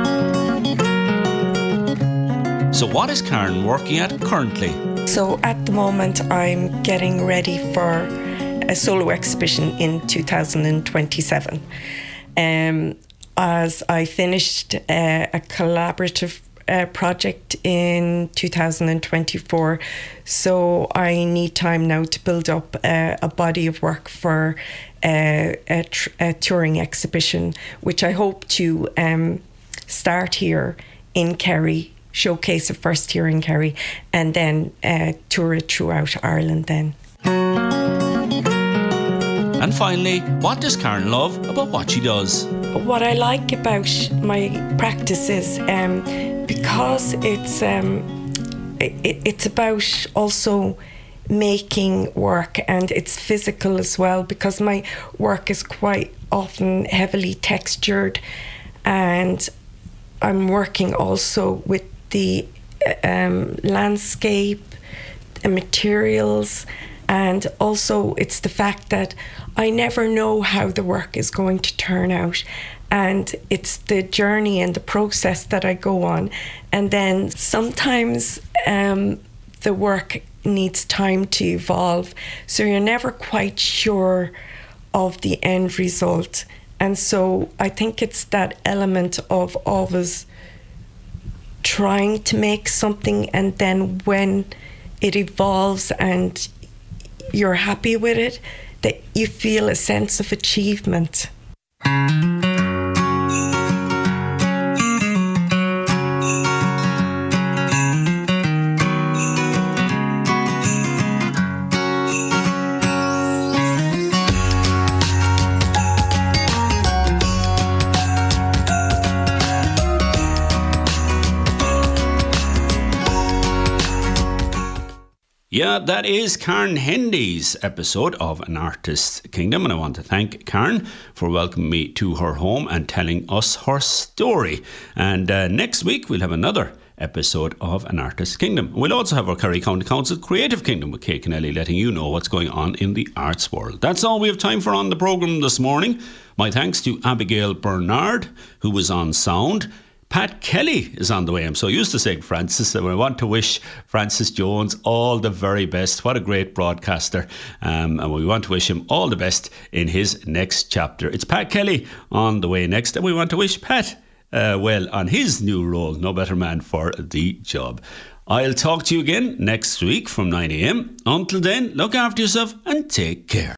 Speaker 2: So what is Karen working at currently?
Speaker 6: So at the moment I'm getting ready for a solo exhibition in two thousand twenty-seven. Um, as I finished uh, a collaborative uh, project in two thousand twenty-four, so I need time now to build up uh, a body of work for uh, a, tr- a touring exhibition, which I hope to um, start here in Kerry, showcase it first here in Kerry, and then uh, tour it throughout Ireland then.
Speaker 2: And finally, what does Karen love about what she does?
Speaker 6: What I like about my practice is um, because it's um, it, it's about also making work, and it's physical as well, because my work is quite often heavily textured, and I'm working also with the um, landscape and materials. And also it's the fact that I never know how the work is going to turn out. And it's the journey and the process that I go on. And then sometimes um, the work needs time to evolve. So you're never quite sure of the end result. And so I think it's that element of always trying to make something, and then when it evolves and you're happy with it, that you feel a sense of achievement.
Speaker 2: Yeah, that is Karen Hendy's episode of An Artist's Kingdom, and I want to thank Karen for welcoming me to her home and telling us her story. And uh, next week we'll have another episode of An Artist's Kingdom. We'll also have our Kerry County Council Creative Kingdom with Kate Kennelly, letting you know what's going on in the arts world. That's all we have time for on the programme this morning. My thanks to Abigail Bernard, who was on sound. Pat Kelly is on the way. I'm so used to saying Francis, and I want to wish Francis Jones all the very best. What a great broadcaster. Um, and we want to wish him all the best in his next chapter. It's Pat Kelly on the way next, and we want to wish Pat uh, well on his new role. No better man for the job. I'll talk to you again next week from nine a.m. Until then, look after yourself and take care.